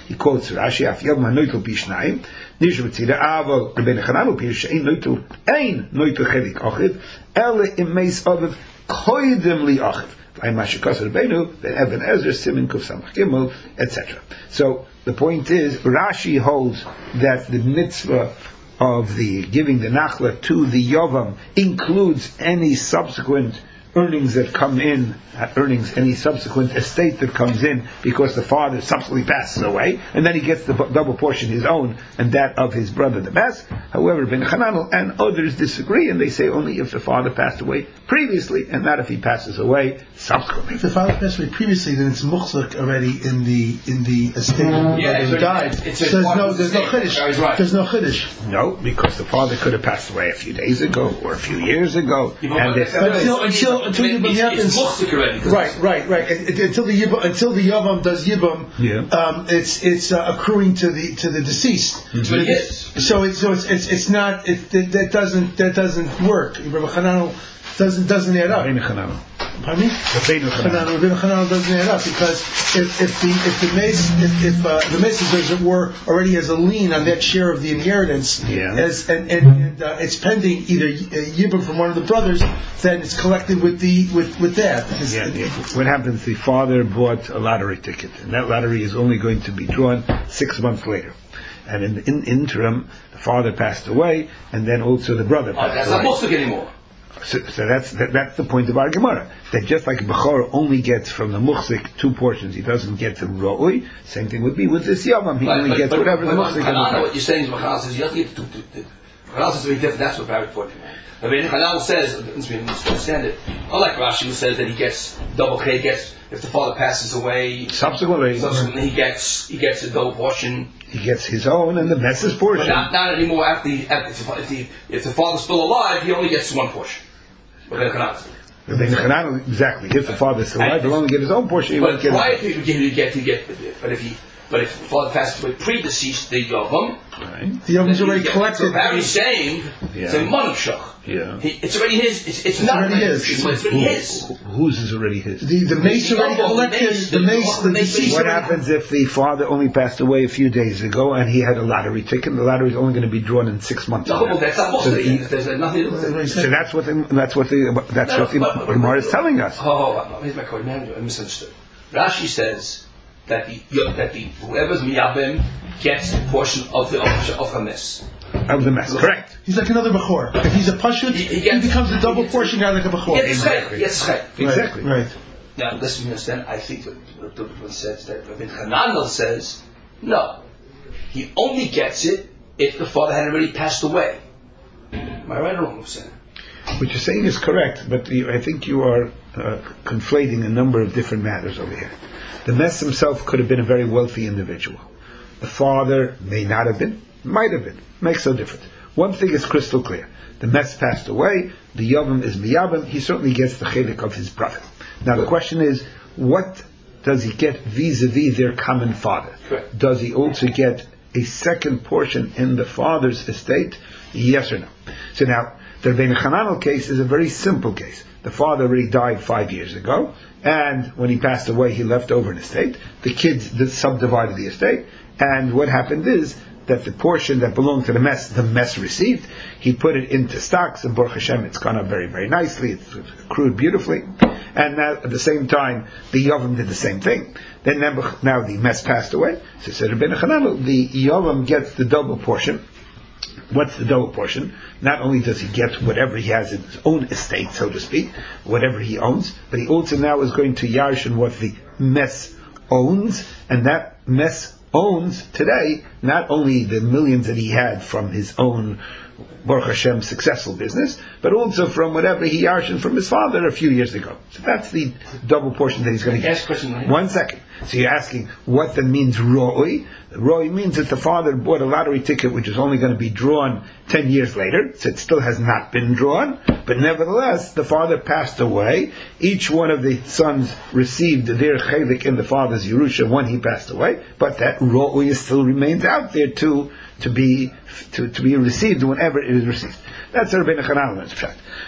Speaker 1: he quotes Rashi, Af Yom HaNoitel Bishnaim, Nishu B'tzira Aval, Rabbeinu Chananel Pir She'ein Noitel, Ein Noitel Chelik Achiv, Ele Im Meis Aviv, Koidem Li Achiv. V'ayin Mashikos Rabbeinu, Ben Eben Ezra, Simin Kuf Samach Gimel, et cetera. So, the point is, Rashi holds that the mitzvah of the giving the nachla to the Yavam includes any subsequent earnings that come in, uh, earnings, any subsequent estate that comes in because the father subsequently passes away, and then he gets the b- double portion his own and that of his brother the best. However, Ben Chananel and others disagree, and they say only if the father passed away previously, and not if he passes away subsequently.
Speaker 4: If the father passed away previously, then it's muchzak already in the in the estate of the
Speaker 7: Yeah,
Speaker 4: brother
Speaker 7: it's
Speaker 4: who
Speaker 7: already-
Speaker 4: died.
Speaker 7: it's- it's
Speaker 4: So there's
Speaker 7: part
Speaker 4: no
Speaker 7: of the
Speaker 4: there's no
Speaker 7: estate.
Speaker 4: chiddush.
Speaker 7: That is right.
Speaker 4: There's no chiddush.
Speaker 1: No, because the father could have passed away a few days ago or a few years ago,
Speaker 7: You know,
Speaker 1: and
Speaker 7: but
Speaker 1: if,
Speaker 7: that's-
Speaker 4: Until until until
Speaker 7: It's-
Speaker 4: Yibam
Speaker 7: it's
Speaker 4: happens.
Speaker 7: muchzik already, 'cause
Speaker 4: Right, right, right. And- and Until the Yibam, until the Yavam does Yibam,
Speaker 1: Yeah.
Speaker 4: um, it's it's uh, accruing to the to the deceased.
Speaker 7: That's what it is.
Speaker 4: So it's so it's it's, it's not it, that, that doesn't that doesn't work. Rabbi Chananel doesn't doesn't add up.
Speaker 1: Ben Chananel.
Speaker 4: Pardon me?
Speaker 1: Rabbeinu Chananel.
Speaker 4: Rabbi Chananel doesn't add up because if if the if the mace if, if uh, the mace as it were already has a lien on that share of the inheritance,
Speaker 1: Yeah.
Speaker 4: as and and, and uh, it's pending either Yibam from one of the brothers, then it's collected with the with with that. Because
Speaker 1: Yeah, yeah. What happens? The father bought a lottery ticket, and that lottery is only going to be drawn six months later. And in the in interim, the father passed away, and then also the brother
Speaker 7: Oh,
Speaker 1: passed
Speaker 7: that's not
Speaker 1: away.
Speaker 7: muchzik anymore.
Speaker 1: So, so that's that, that's the point of our Gemara. That just like Bechor only gets from the Muchzik two portions, he doesn't get the Ro'ui. Same thing would be with this Yavam. He
Speaker 7: But-
Speaker 1: only
Speaker 7: but-
Speaker 1: gets
Speaker 7: but-
Speaker 1: whatever the
Speaker 7: but
Speaker 1: Muchzik
Speaker 7: Chananel,
Speaker 1: has.
Speaker 7: what you're saying is Chananel says you have to get to Chananel says very different. That's what Barry Ford. Rabbeinu Chananel says, we understand it. Unlike Rashi, who says that he gets double K, gets if the father passes away,
Speaker 1: Subsequently,
Speaker 7: subsequently he gets he gets a double portion.
Speaker 1: he gets his own and the Mess's portion.
Speaker 7: But not, not anymore after, the, after if, the, if the father's still alive, he only gets one portion. Rabbeinu Chananel.
Speaker 1: Rabbeinu Chananel, exactly. If the father is still alive, he'll only get his own portion. He
Speaker 7: But
Speaker 1: won't get
Speaker 7: prior
Speaker 1: his
Speaker 7: to he get, he get, he get, but if he, but if the father passes away pre-deceased, the Yavam,
Speaker 1: right.
Speaker 4: the Yavam's
Speaker 7: then he
Speaker 4: already
Speaker 7: gets-
Speaker 4: collected.
Speaker 7: So Barry's saying,
Speaker 1: Yeah.
Speaker 7: it's a monokshach.
Speaker 1: Yeah.
Speaker 7: He, it's already his. It's, it's,
Speaker 4: It's
Speaker 7: not
Speaker 4: already his.
Speaker 7: It's, it's already his.
Speaker 1: Who- whose is already his?
Speaker 4: The the mace
Speaker 7: The
Speaker 4: already
Speaker 7: Yavam, the
Speaker 4: collected.
Speaker 7: mace,
Speaker 4: The
Speaker 7: the-
Speaker 4: mace, the
Speaker 7: the mace-
Speaker 4: deceased.
Speaker 1: What
Speaker 4: already-
Speaker 1: happens if the father only passed away a few days ago and he had a lottery ticket? The lottery is only going to be drawn in six months.
Speaker 7: No,
Speaker 1: from now.
Speaker 7: but that's not
Speaker 1: So
Speaker 7: muchzik.
Speaker 1: he-
Speaker 7: There's nothing to do with it.
Speaker 1: So that's what the, that's what the that's
Speaker 7: No,
Speaker 1: what the
Speaker 7: but- but-
Speaker 1: Gemara is telling us.
Speaker 7: Oh, oh, here's my code manager. I misunderstood. Rashi says that the that the whoever's miyabim gets a portion of the of, of Hamis.
Speaker 1: Of the mess, correct?
Speaker 4: He's like another Bechor. If he's a Pashut,
Speaker 7: He- he
Speaker 4: he,
Speaker 7: gets-
Speaker 4: becomes a
Speaker 7: he
Speaker 4: double
Speaker 7: gets-
Speaker 4: portion guy like a Bechor.
Speaker 7: He gets chayk. He gets chayk.
Speaker 1: Exactly.
Speaker 4: Right.
Speaker 7: Now, listen, you understand? I think that what Dubin says that Rabbi Chananel says no. He only gets it if the father had already passed away. Am I right or wrong? I'm saying.
Speaker 1: What you're saying is correct, but you, I think you are uh, conflating a number of different matters over here. The mess himself could have been a very wealthy individual. The father may not have been, might have been. Makes no difference. One thing is crystal clear. The mess passed away, the Yavam is Miyabim, he certainly gets the chelik of his brother. Now the question is, what does he get vis-a-vis their common father?
Speaker 7: Correct.
Speaker 1: Does he also get a second portion in the father's estate? Yes or no? So now, the Rabbeinu Chananel case is a very simple case. The father already died five years ago, and when he passed away, he left over an estate. The kids did subdivided the estate, and what happened is that the portion that belonged to the mess, the mess received, he put it into stocks, and Baruch Hashem, it's gone up very, very nicely, it's accrued beautifully. And now, at the same time, the Yavam did the same thing. Then now the mess passed away. So said Rabbeinu Chananel, the Yavam gets the double portion. What's the double portion? Not only does he get whatever he has in his own estate, so to speak, whatever he owns, but he also now is going to yarshin what the mess owns, and that mess owns today not only the millions that he had from his own Baruch Hashem successful business, but also from whatever he yarshin from his father a few years ago. So that's the double portion that he's going to
Speaker 7: Ask
Speaker 1: get.
Speaker 7: a question right
Speaker 1: One second. So you're asking what that means Ro'oi. Ro'oi means that the father bought a lottery ticket which is only going to be drawn ten years later, so it still has not been drawn, but nevertheless the father passed away. Each one of the sons received their chelik in the father's Yerusha when he passed away, but that Ro'oi still remains out there to to be to, to be received whenever it is received. That's the Rabbeinu Chananel's pshat.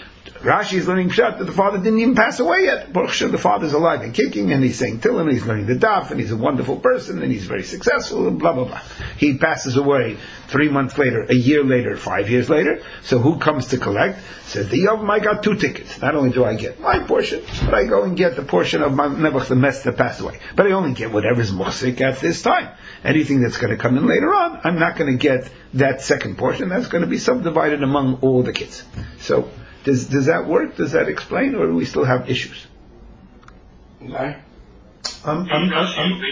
Speaker 1: Rashi is learning Pshat that the father didn't even pass away yet. Baruch Hashem, the father's alive and kicking, and he's saying Tehillim, and he's learning the Daf, and he's a wonderful person, and he's very successful, and blah, blah, blah. He passes away three months later, a year later, five years later. So who comes to collect? Says the Yovam, I got two tickets. Not only do I get my portion, but I go and get the portion of my Nebuch, the mess that passed away. But I only get whatever's Muhsik at this time. Anything that's going to come in later on, I'm not going to get that second portion. That's going to be subdivided among all the kids. So, Does does that work? Does that explain, or do we still have issues?
Speaker 7: Right.
Speaker 4: Um, um, um, um,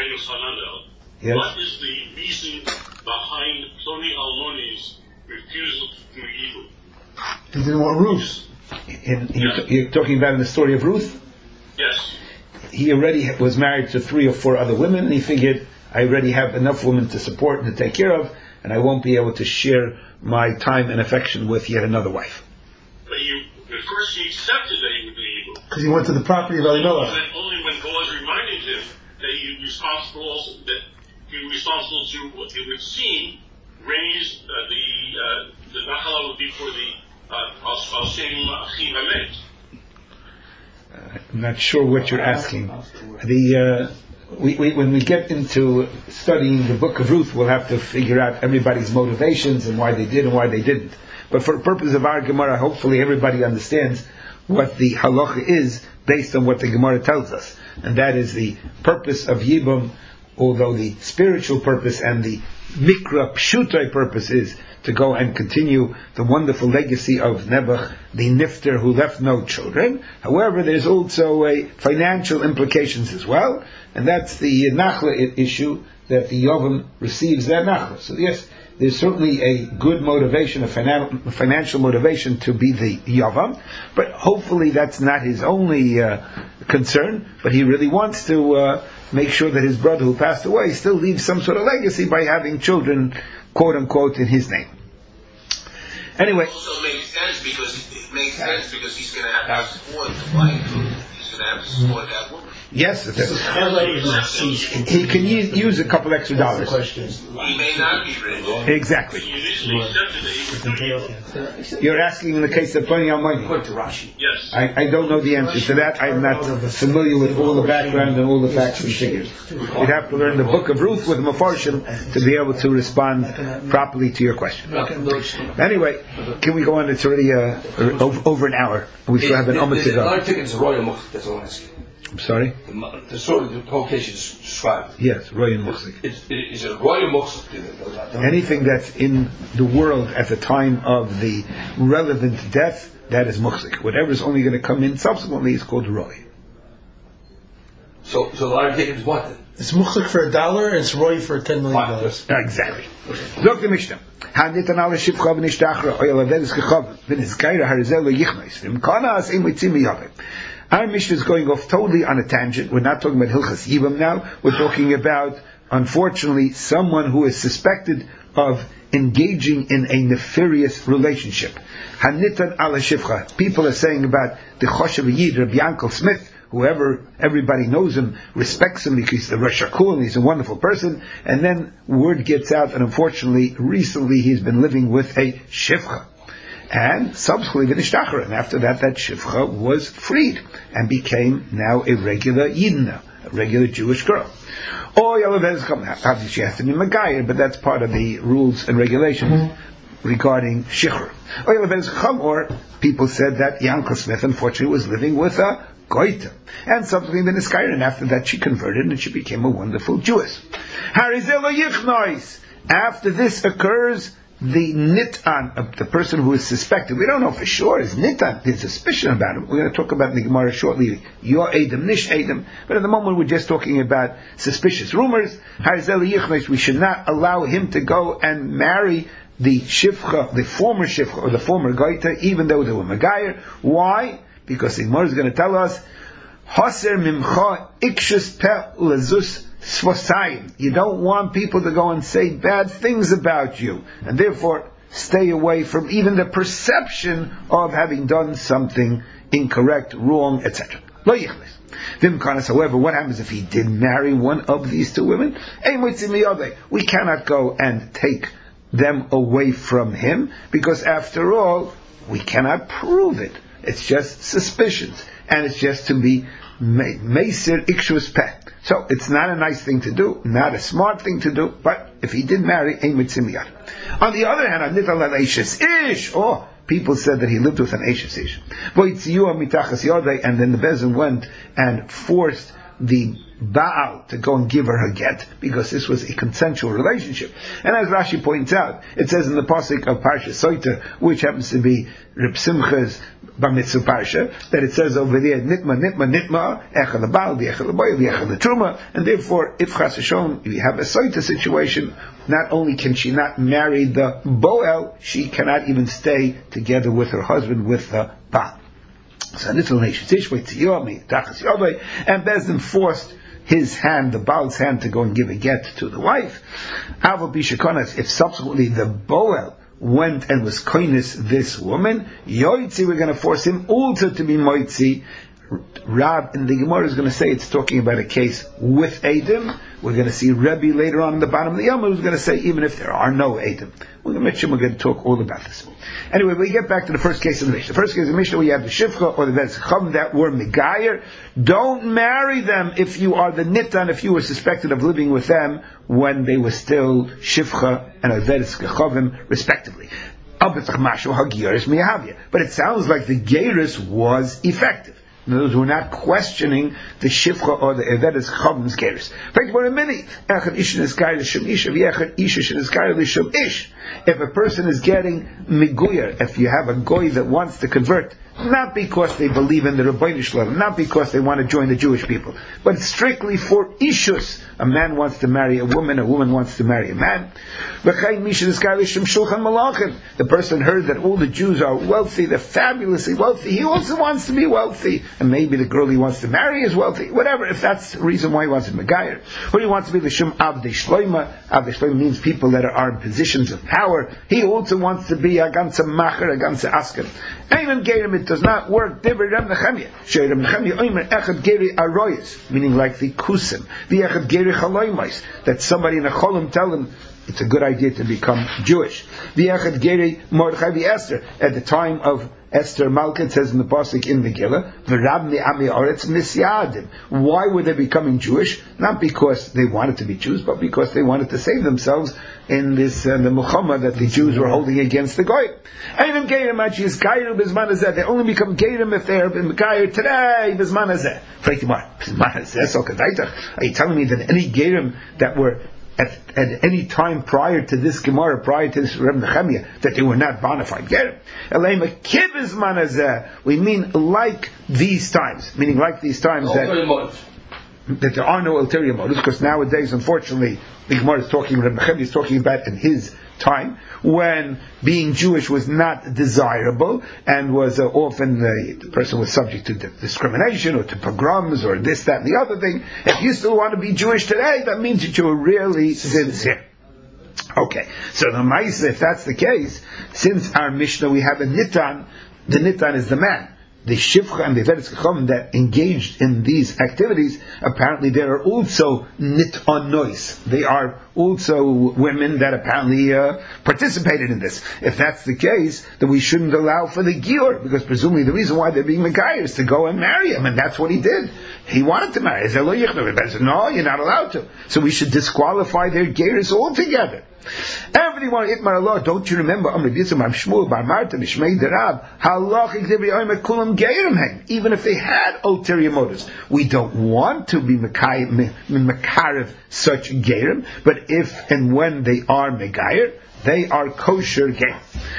Speaker 1: Yes.
Speaker 6: What is the reason behind Ploni Almoni's refusal to do evil?
Speaker 4: he didn't want Ruth.
Speaker 1: In, in, you're, t- you're talking about in the story of Ruth?
Speaker 6: Yes.
Speaker 1: He already was married to three or four other women, and he figured, I already have enough women to support and to take care of, and I won't be able to share my time and affection with yet another wife.
Speaker 6: But he, at first he accepted that he would do evil.
Speaker 4: Because he went to the property of Elimelech.
Speaker 6: And only when Boaz reminded him that he was responsible also, that he was responsible to, what it would seem, raise uh, the uh, the Nachala would be for the Al Shem Achim Hamet.
Speaker 1: I'm not sure what you're asking. The uh, we, we, when we get into studying the book of Ruth, we'll have to figure out everybody's motivations and why they did and why they didn't. But for the purpose of our Gemara, hopefully everybody understands what the halacha is based on what the Gemara tells us. And that is the purpose of Yibum, although the spiritual purpose and the Mikra Pshutai purpose is to go and continue the wonderful legacy of Nebuch, the Nifter who left no children. However, there's also a financial implications as well, and that's the Nachla issue, that the Yovam receives that Nachla. So yes, there's certainly a good motivation, a financial motivation to be the Yavam, but hopefully that's not his only uh, concern, but he really wants to uh, make sure that his brother who passed away still leaves some sort of legacy by having children, quote unquote, in his name. Anyway.
Speaker 2: It also makes sense because it makes sense because he's going to have to support the wife. He's going to have to support that woman.
Speaker 1: Yes, it is. He can use, use a couple extra dollars.
Speaker 2: He may not be rich.
Speaker 1: Exactly. You're asking in the case of Ploni Almoni.
Speaker 7: According to Rashi.
Speaker 6: Yes.
Speaker 1: I, I don't know the answer to that. I'm not familiar with all the background and all the facts and figures. You'd have to learn the book of Ruth with Mefarshim to be able to respond properly to your question. Anyway, can we go on? It's already uh, over, over an hour. We still have an omer to go.
Speaker 7: Another ticket is Royal Mukh, that's all I'm asking.
Speaker 1: I'm sorry?
Speaker 7: The, the story, the whole case is described.
Speaker 1: Yes, Roy and Muksik.
Speaker 7: Is, is it Royal Mukh?
Speaker 1: Anything that's in the world at the time of the relevant death, that is Muksik. Whatever is only going to come in subsequently is called Roy.
Speaker 7: So, so the lottery ticket is what then?
Speaker 4: It's Muchlik for a dollar and it's Roy for ten million dollars.
Speaker 1: Exactly. Look the Mishnah. Hanitan ala shivcha v'nishtachra oyel avedes kechav v'nizkaira harizel lo-yichmeis v'mkana as-ein mitzim yaveh. Our Mishnah is going off totally on a tangent. We're not talking about Hilchas Yibam now. We're talking about, unfortunately, someone who is suspected of engaging in a nefarious relationship. Hanitan ala shivcha. People are saying about the Choshev Yid, Rabbi Yankel Smith, whoever, everybody knows him, respects him because he's the Rosh HaKol and he's a wonderful person, and then word gets out, and unfortunately, recently he's been living with a Shivcha. And subsequently, V'nishtachar, and after that, that Shivcha was freed, and became now a regular Yidna, a regular Jewish girl. Or obviously she has to be Magayer, but that's part of the rules and regulations mm-hmm. regarding Shichur. Or people said that Yankel Smith, unfortunately, was living with a Goita. And subsequently the Niskayer, and after that she converted and she became a wonderful Jewess. After this occurs, the Nitan, the person who is suspected, we don't know for sure, is Nitan, there's suspicion about him. We're going to talk about in the Gemara shortly, Your Adam, Nish Adam, but at the moment we're just talking about suspicious rumors. We should not allow him to go and marry the Shivcha, the former Shivcha, or the former Goita, even though they were Magayer. Why? Because the Gemara is going to tell us, Haser mimcha ikshus pe lezus svosayim. You don't want people to go and say bad things about you, and therefore stay away from even the perception of having done something incorrect, wrong, et cetera. Lo yichlis. Vimkanas, however, what happens if he did marry one of these two women? We cannot go and take them away from him, because after all, we cannot prove it. It's just suspicions, and it's just to be meisir ikshus peh. So it's not a nice thing to do, not a smart thing to do, but if he did marry, ein mitzim miyad. On the other hand, anital al eishes ish, oh, people said that he lived with an eishes ish. And then the Bezin went and forced the Baal to go and give her her get, because this was a consensual relationship. And as Rashi points out, it says in the pasuk of Parsha Soita, which happens to be Reb Simcha's Bar Mitzvah Parsha, that it says over there, Nitma, Nitma, Nitma, Echad the-Baal, Echad the-Boy, Echad the-Truma, and therefore, if Chas v'Shalom, you have a Soita situation, not only can she not marry the Boel, she cannot even stay together with her husband, with the Baal. So little nation, and Bezdin forced his hand, the Baal's hand, to go and give a get to the wife. If subsequently the Boel went and was koinis this woman, Yoitzi, we're going to force him also to be Moitzi. Rab in the Gemara is going to say it's talking about a case with Edom. We're going to see Rebbe later on in the bottom of the Yom who's going to say even if there are no Edom. We're going to mention, we're going to talk all about this. Anyway, we get back to the first case of the Mishnah. The first case of the Mishnah, we have the Shifcha or the Vezcham that were Megayer. Don't marry them if you are the Nitan, if you were suspected of living with them when they were still Shifcha and Vezcham respectively. But it sounds like the Geirus was effective. In other words, we're not questioning the Shifcha or the Evedes Chavim's Geirus. If a person is getting Miguyer, if you have a Goy that wants to convert, not because they believe in the Rabbeinu Shalom, not because they want to join the Jewish people, but strictly for Ishus. A man wants to marry a woman, a woman wants to marry a man. The person heard that all the Jews are wealthy, they're fabulously wealthy, he also wants to be wealthy, and maybe the girl he wants to marry is wealthy, whatever, if that's the reason why he wants to be Megayer. Or he wants to be the Shum Avdei Shloima. Avdei Shloima means people that are in positions of power. He also wants to be a ganze Macher, a ganze Asker. Einem Gerim, it does not work. Meaning like the Kusim, the Echad Geri Chaloimais, that somebody in a Cholim tell him it's a good idea to become Jewish. The Echad Geri Mordechai Esther, at the time of Esther Malka, it says in the pasuk in Megillah, "V'rab mi'ami oretz misyadim." Why were they becoming Jewish? Not because they wanted to be Jews, but because they wanted to save themselves in this uh, the Muhammad that the Jews were holding against the Goy. Einam geirim achi is geirim bizman hazeh. They only become geirim if they are been geirim today bizman hazeh. Bizman hazeh. So kadaitach. Are you telling me that any geirim that were At, at any time prior to this Gemara, prior to this Reb Nechemiah, that they were not bona fide gerim? We mean like these times, meaning like these times that, that there are no ulterior motives, because nowadays, unfortunately, the Gemara is talking, Reb Nechemiah is talking about in his time, when being Jewish was not desirable, and was uh, often uh, the person was subject to discrimination, or to pogroms, or this, that, and the other thing. If you still want to be Jewish today, that means that you are really sincere. Okay, so the Maisa, if that's the case, since our Mishnah we have a Nitan, the Nitan is the man. The Shifcha and the Evedes Chacham that engaged in these activities, apparently there are also Nitanois. They are also women that apparently uh, participated in this. If that's the case, then we shouldn't allow for the Gior, because presumably the reason why they're being Megayer is to go and marry him, and that's what he did. He wanted to marry. No, you're not allowed to. So we should disqualify their Geiris altogether. Everyone, Itmar Allah, don't you remember? Even if they had ulterior motives, we don't want to be mekarev such geirim, but if and when they are megayer, they are kosher geirim.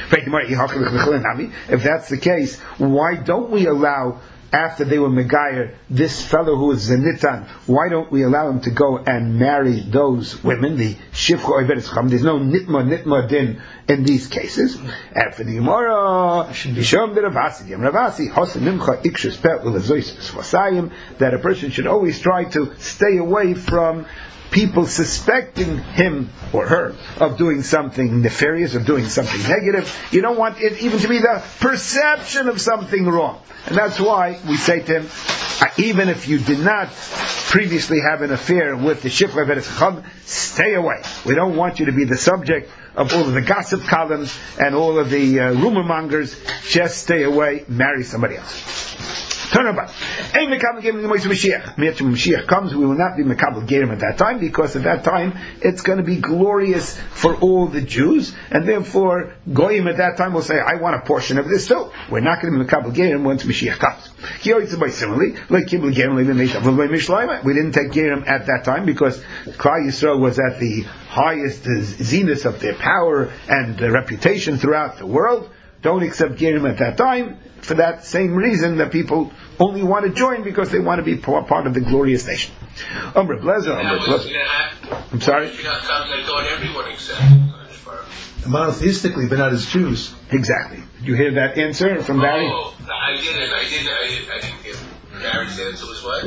Speaker 1: If that's the case, why don't we allow, after they were Megayer, this fellow who is Zenitan, why don't we allow him to go and marry those women, the Shifcha or Evedes Chacham? There's no Nitma, Nitma din in these cases. And for the Gemara, Yishom de Ravasi, Yom Ravasi, Hosen Nimcha, Ikshus Pet, Ulazois, Svasayim, that a person should always try to stay away from people suspecting him or her of doing something nefarious, of doing something negative. You don't want it even to be the perception of something wrong. And that's why we say to him, even if you did not previously have an affair with the Shifra Veres Chacham, stay away. We don't want you to be the subject of all of the gossip columns and all of the uh, rumor mongers. Just stay away, marry somebody else. Turn about. Ein Mekabel Gerim L'Moishe Mashiach. When Mashiach comes, we will not be Mekabel Gerim at that time, because at that time it's going to be glorious for all the Jews, and therefore Goyim at that time will say, I want a portion of this too. We're not going to be Mekabel Gerim once Mashiach comes. Similarly, like Kibul Gerim L'Mishlayim, we didn't take Gerim at that time because Klal Yisrael was at the highest zenith of their power and uh, reputation throughout the world. Don't accept Gerim at that time, for that same reason that people only want to join because they want to be part of the glorious nation. Umar Blazer, Umar Blazer. I'm sorry?
Speaker 2: I thought everyone accepted.
Speaker 4: Monotheistically, but not as Jews.
Speaker 1: Exactly. Did you hear that answer from Barry?
Speaker 2: Oh, I didn't. I didn't. I didn't, I didn't get Barry's answer was what?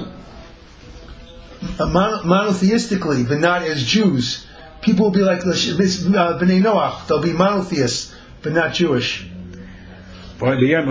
Speaker 4: Uh, mono, monotheistically, but not as Jews. People will be like this uh, B'nai Noach. They'll be monotheists, but not Jewish.
Speaker 1: There'll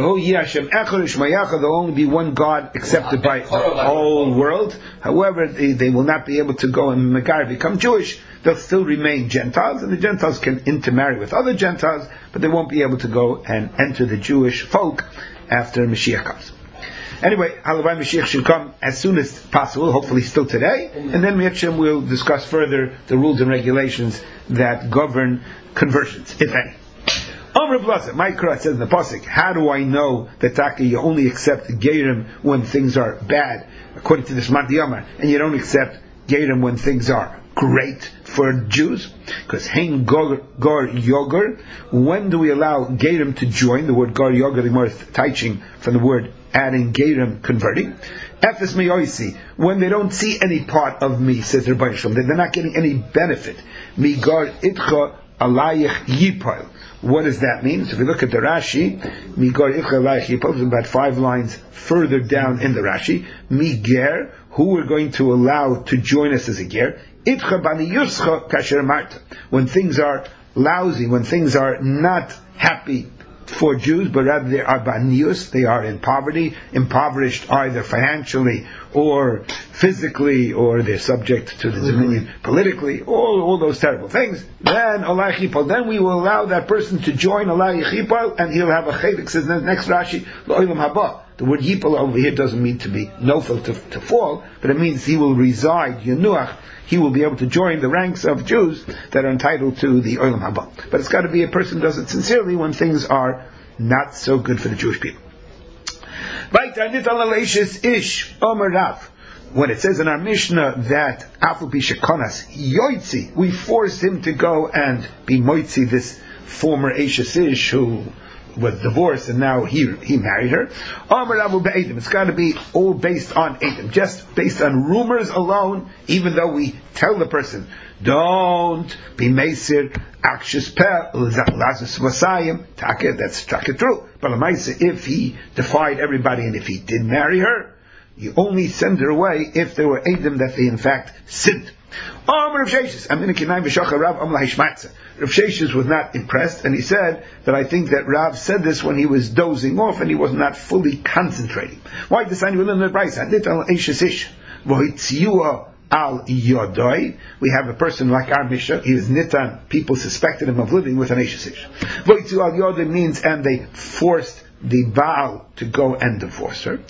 Speaker 1: only be one God accepted by the whole world. However, they, they will not be able to go and Megar become Jewish. They'll still remain Gentiles, and the Gentiles can intermarry with other Gentiles, but they won't be able to go and enter the Jewish folk after Mashiach comes. Anyway, Halavai Mashiach should come as soon as possible, hopefully still today, and then Mitzvah will discuss further the rules and regulations that govern conversions, if any. Amr Blazer, Micra says in the pasuk, how do I know that Taka you only accept Gerim when things are bad, according to this Madiyamar, and you don't accept Gerim when things are great for Jews? Because Hein Gor Yogur, when do we allow Gerim to join? The word Gor Yogur, the more teaching from the word adding Gerim, converting. Ephes Meyoisi, when they don't see any part of me, says the Rebbeinu Shalom, they're not getting any benefit. Mi Gor Itcha Alayich Yipal. What does that mean? So if you look at the Rashi, Migor Icha Alayich Yipal, about five lines further down in the Rashi, Miger, who we're going to allow to join us as a ger, Itcha Bani Yuscha Kasher Marta. When things are lousy, when things are not happy for Jews, but rather they are banius, they are in poverty, impoverished either financially or physically, or they're subject to the dominion politically, all, all those terrible things, then Alay Chipal, then we will allow that person to join Alay Chipal, and he'll have a chedek, says the next Rashi, L'olam haba. The word Yipal over here doesn't mean to be nofel, to, to fall, but it means he will reside, Yenuach, he will be able to join the ranks of Jews that are entitled to the Olam Haba. But it's got to be a person who does it sincerely when things are not so good for the Jewish people. When it says in our Mishnah that Afal Pishakonas Yoitzi, we force him to go and be Moitzi, this former Ashes Ish who was divorced and now he he married her. It's got to be all based on Edom, just based on rumors alone, even though we tell the person, don't be Meisir, Akshis Peh, Lazus Vasayim, Taka, that's Taka true. But if he defied everybody and if he did marry her, you only send her away if there were Edom that they in fact sinned. Rav Sheshes was not impressed, and he said that I think that Rav said this when he was dozing off and he was not fully concentrating. Why the sign within the price? Al Yodoi, we have a person like our Mishnah, he is Nitan, people suspected him of living with an Eishes. Voitzu Al Yodoi means, and they forced the Baal to go and divorce her.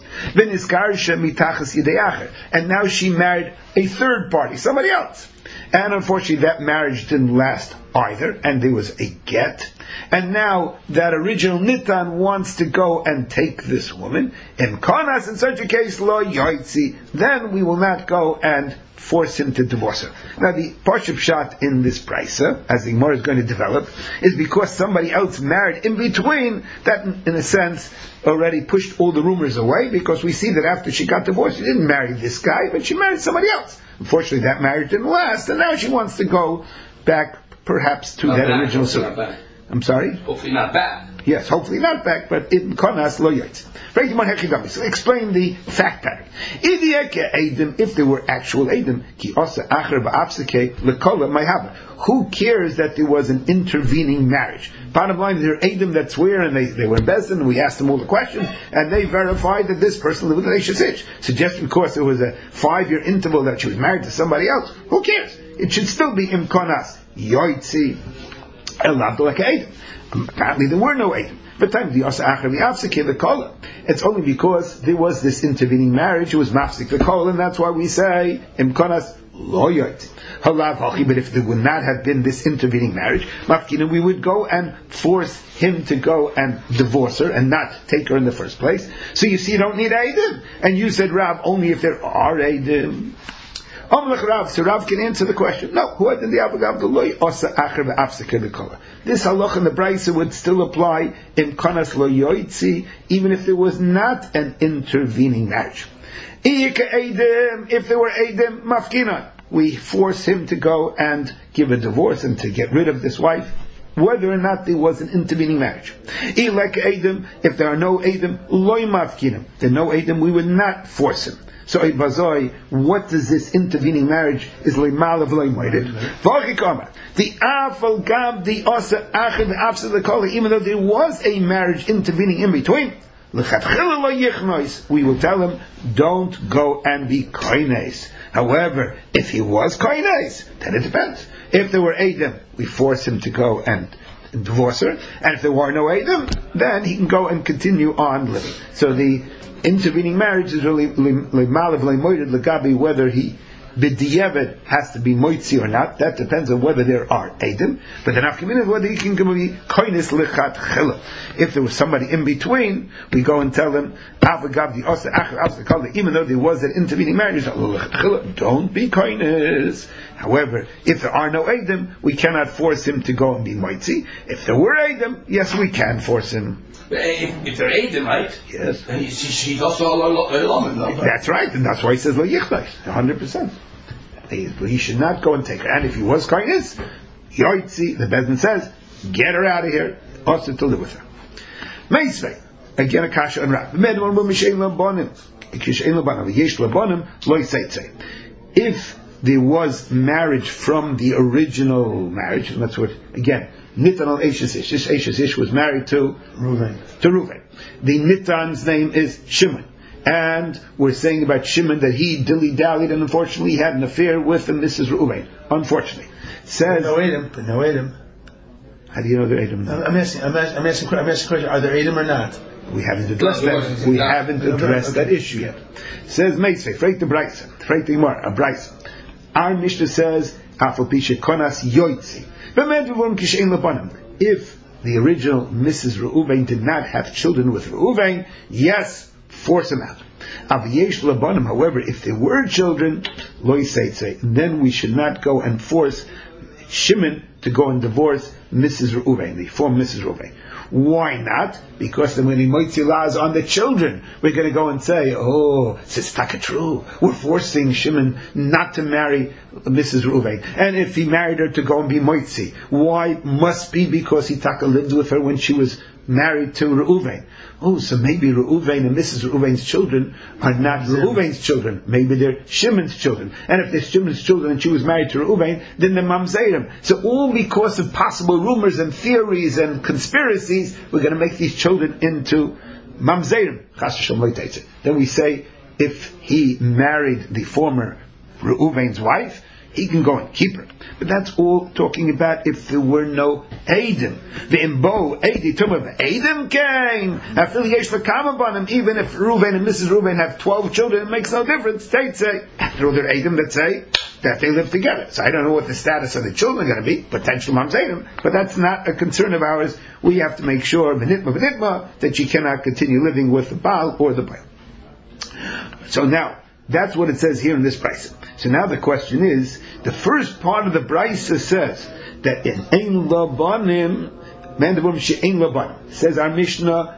Speaker 1: And now she married a third party, somebody else. And unfortunately that marriage didn't last either, and there was a get. And now that original Nitan wants to go and take this woman. In Konas, in such a case, lo yoitzi, then we will not go and force him to divorce her. Now the Parshup shot in this Brisa, as the Gemara is going to develop, is because somebody else married in between, that in a sense already pushed all the rumors away, because we see that after she got divorced, she didn't marry this guy, but she married somebody else. Unfortunately that marriage didn't last, and now she wants to go back perhaps to
Speaker 7: not
Speaker 1: that
Speaker 7: bad.
Speaker 1: original suit. I'm sorry?
Speaker 7: Hopefully not bad.
Speaker 1: Yes, hopefully not back, but in konas lo yotzi. So explain the fact pattern. If there were actual Eidim, who cares that there was an intervening marriage? Bottom line, there are Eidim that swear, and they, they were in Bezdin, and we asked them all the questions, and they verified that this person lived with an Eishes Ish. So just because there was a five-year interval that she was married to somebody else, who cares? It should still be im konas yoitzi elabdalek Eidim. Apparently there were no Eidim. It's only because there was this intervening marriage, it was mafsik the kol, and that's why we say imkonas lo yoyt. But if there would not have been this intervening marriage, mafkina, we would go and force him to go and divorce her and not take her in the first place. So you see, you don't need eidim. And you said, Rav, only if there are eidim. So Rav can answer the question. No, this halach in the Brisa would still apply in konas lo yoitzi, even if there was not an intervening marriage. If there were eidim mafkina, we force him to go and give a divorce and to get rid of this wife, whether or not there was an intervening marriage. If there are no eidim, loy mafkina, there are no eidim, we would not force him. So, what does this intervening marriage is leimal of leimoided? The afal gab the osa achid the afsa the kola, even though there was a marriage intervening in between, we will tell him, don't go and be koines. However, if he was koines, then it depends. If there were eidim, we force him to go and divorce her, and if there were no eidim, then he can go and continue on living. So the intervening marriage is really le'malav le'moided legabi, whether he b'diavad has to be moitzi or not. That depends on whether there are eidim. But the nafkamin is whether he can be koines lechat chila. If there was somebody in between, we go and tell him avagabdi osa achar avsa, even though there was an intervening marriage, don't be koines. However, if there are no eidim, we cannot force him to go and be moitzi. If there were eidim, yes, we can force him.
Speaker 7: If, if they're Eidim, right?
Speaker 1: Yes.
Speaker 7: And he's, he's also a Loman, no?
Speaker 1: That's right, and that's why he says Lo Yichtais, one hundred percent. He, he should not go and take her. And if he was Kainis, Yoitzi, the Bezdin says, get her out of here, also to live with her. Meisvei, again a kasha and rab. If there was marriage from the original marriage, and that's what, again, Nitan al Eishes Ish. This Eishes Ish was married to Reuven. To Reuven. The Nitan's name is Shimon. And we're saying about Shimon that he dilly-dallied and unfortunately he had an affair with Missus Reuven. Unfortunately. Says,
Speaker 4: no Edom, but no Edom.
Speaker 1: How do you know they're Edom?
Speaker 4: I'm asking, I'm asking, I'm asking, I'm asking question, are there Edom or not?
Speaker 1: We haven't addressed that. We haven't addressed that issue yet. Says Meitzvei, Freit the Braisa, Freit the Gemara, a Braisa. Our Mishnah says, Afal Pisha Konas Yoitzi. If the original Missus Reuven did not have children with Reuven, yes, force him out. However, if there were children, then we should not go and force Shimon to go and divorce Missus Reuven, the former Missus Reuven. Why not? Because then when he moitzi on the children, we're going to go and say, oh, it's taka true. We're forcing Shimon not to marry Missus Reuven. And if he married her to go and be moitzi, why? Must be because he taka lived with her when she was married to Reuven. Oh, so maybe Reuven and Missus Reuven's children are not Reuven's children. Maybe they're Shimon's children. And if they're Shimon's children and she was married to Reuven, then they're mamzerim. So all because of possible rumors and theories and conspiracies, we're going to make these children into mamzerim. Then we say, if he married the former Reuven's wife, he can go and keep her. But that's all talking about if there were no Eidim. The imbo, Eidi, Tumah, Eidim came. Even if Reuven and Missus Reuven have twelve children, it makes no difference. They say, after all, there are Eidim that say that they live together. So I don't know what the status of the children are going to be, potential mamzerim, but that's not a concern of ours. We have to make sure, v'nitma, v'nitma, that she cannot continue living with the Baal or the Baal. So now, that's what it says here in this Brisa. So now the question is, the first part of the Brisa says that in Ein Labanim, Says our Mishnah,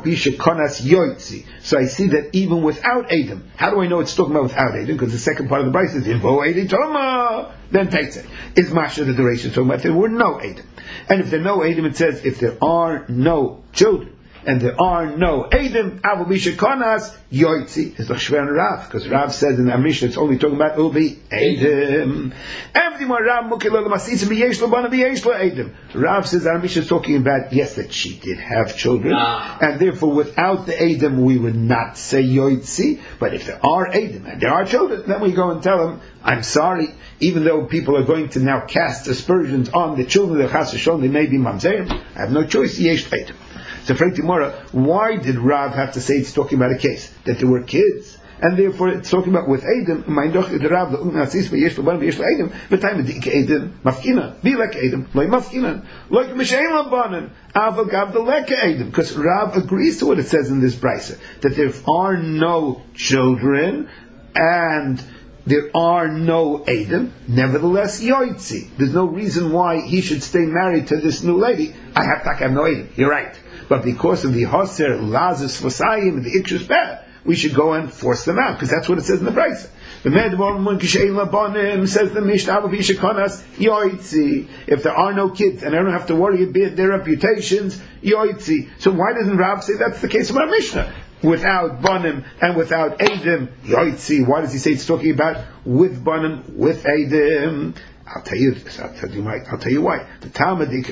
Speaker 1: so I see that even without Edom, how do I know it's talking about without Edom? Because the second part of the Brisa is then takes it. Is Masha the duration talking about there were no Edom? And if there are no Edom, it says if there are no children and there are no Edom, Avu Bisha Konas Yoitzi is the Shver and Rav, because Rav says in our Mishnah it's only talking about Ubi Edom. Everything more Rav Mukilol Masisim Yesh Labana Yesh Edom. Rav says our Mishnah is talking about yes that she did have children, ah. and therefore without the Edom we would not say Yoitzi. But if there are Edom and there are children, then we go and tell them, I'm sorry, even though people are going to now cast aspersions on the children of Chas V'Shalom, they may be Mamzerim, I have no choice. Yesh Edom. So, Frank Timora, why did Rav have to say it's talking about a case that there were kids, and therefore it's talking about with Edom? Mein doch the Rav the Unasis v'yesh l'ban v'yesh l'Edom v'tayim dik Edom mafkina be like Edom loy mafkina like Mishaim l'banan aval gav the leka Edom, because Rav agrees to what it says in this brisa that there are no children and there are no Edom, nevertheless Yoitzi. There's no reason why he should stay married to this new lady. I have to have no Edom. You're right. But because of the Hoser, Lazis, Vasayim, and the Ikshus Beh, we should go and force them out, because that's what it says in the Brisa. The Medvormun Kishein Labonim says the Mishnah Vishakonas Yoitzi. If there are no kids and I don't have to worry about their reputations, Yoitzi. So why doesn't Rav say that's the case of our Mishnah? Without Banim and without Edom, Yoitzi. Why does he say it's talking about with Banim, with Edom? I'll tell you. I'll tell you why. I'll tell you why. The Talmudic,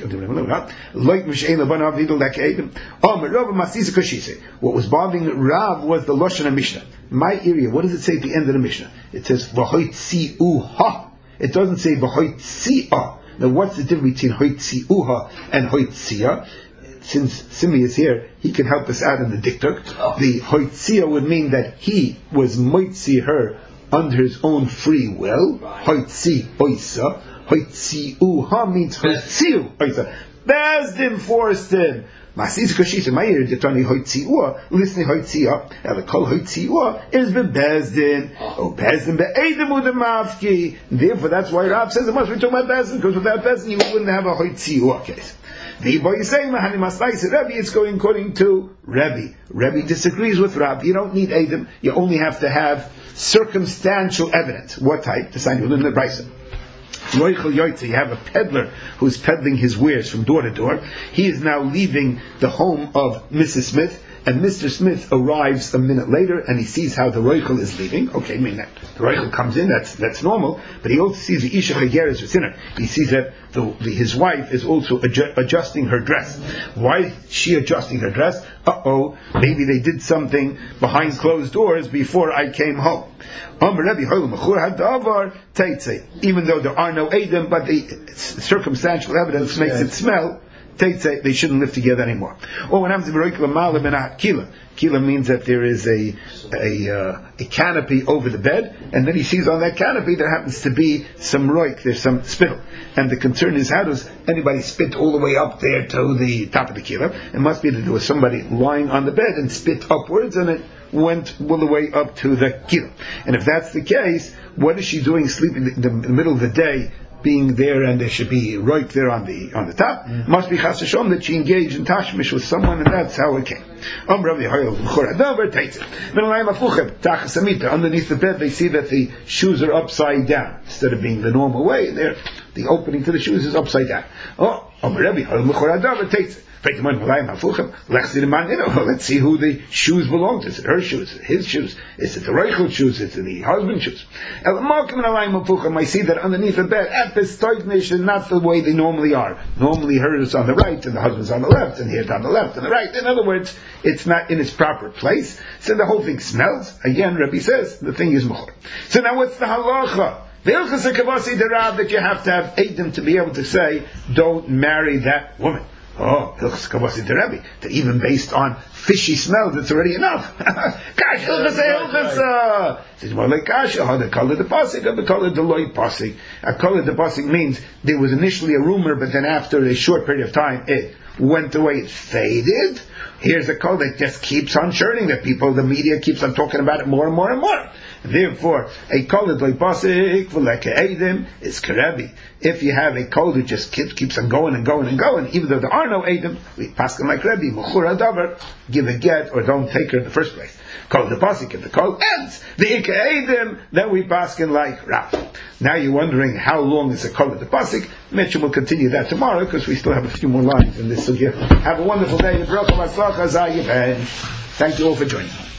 Speaker 1: what was bothering Rav was the Lashon Mishnah. My area. What does it say at the end of the Mishnah? It says v'hoitziuha. It doesn't say v'hoitzia. Now, what's the difference between hoitziuha and hoitzia? Since Simi is here, he can help us out in the diktuk. Oh. The hoitzia would mean that he was moitzi her under his own free will. Hoitzi oisa. Hoitzi uha means hoitziu oisa. Bezdin forced him. Masis kashisa ma'ir detani hoitzi ua. Listen hoitzia. El kol hoitzi ua is be bezdin. Oh, bezdin be'edem udemavki. Therefore, that's why Rav says it must be talking about bezdin, because without bezdin you wouldn't have a hoitzi ua case. The boy is saying, Rebbe, it's going according to Rebbe. Rebbe disagrees with Rav. You don't need Edom. You only have to have circumstantial evidence. What type? The sign within the Brisa. You have a peddler who's peddling his wares from door to door. He is now leaving the home of Missus Smith, and Mister Smith arrives a minute later, and he sees how the Roichel is leaving. Okay, I mean that the Roichel comes in, that's that's normal. But he also sees the Isha Chageres V'Sinner. He sees that the, the, his wife is also adju- adjusting her dress. Why is she adjusting her dress? Uh-oh, maybe they did something behind closed doors before I came home. Even though there are no Edom, but the circumstantial evidence makes it smell, they shouldn't live together anymore. Or when happens to kila, kila means that there is a a, uh, a canopy over the bed, and then he sees on that canopy there happens to be some roik, there's some spittle, and the concern is how does anybody spit all the way up there to the top of the kila? It must be that there was somebody lying on the bed and spit upwards, and it went all the way up to the kila. And if that's the case, what is she doing sleeping in the, in the middle of the day? Being there, and there should be right there on the on the top. Mm-hmm. Must be chas v'shalom that she engaged in tashmish with someone, and that's how it came. Underneath the bed, they see that the shoes are upside down instead of being the normal way. There, the opening to the shoes is upside down. Oh, let's see who the shoes belong to. Is it her shoes? Is it his shoes? Is it the Reichel shoes? Is it the husband's shoes? I see that underneath the bed, at this stoiknish is not the way they normally are. Normally hers is on the right and the husband's on the left, and here's on the left and the right. In other words, it's not in its proper place. So the whole thing smells. Again, Rabbi says the thing is mechor. So now what's the halacha? The ilchas hakavasi derav that you have to have Edom to be able to say, don't marry that woman. Oh, ilchas hakavasi derabi. That even based on fishy smells, it's already enough. Gosh, ilchas ilchas. It's more like kasha. How the color the pasik, or the color the loy pasik. A color the pasik means there was initially a rumor, but then after a short period of time, it went away, it faded. Here's a call that just keeps on churning, that people, the media keeps on talking about it more and more and more. Therefore, a kol loy pasik v'leke edim is karebi. If you have a kol who just keeps, keeps on going and going and going, even though there are no edim, we paskin like Rebbe, muchur adavar, give a get or don't take her in the first place. Kol the pasik, if the kol ends, the ika edim, then we paskin like Rav. Now you're wondering how long is a kol of the pasik. Mitchell will continue that tomorrow because we still have a few more lines in this sugya. Have a wonderful day. Thank you all for joining.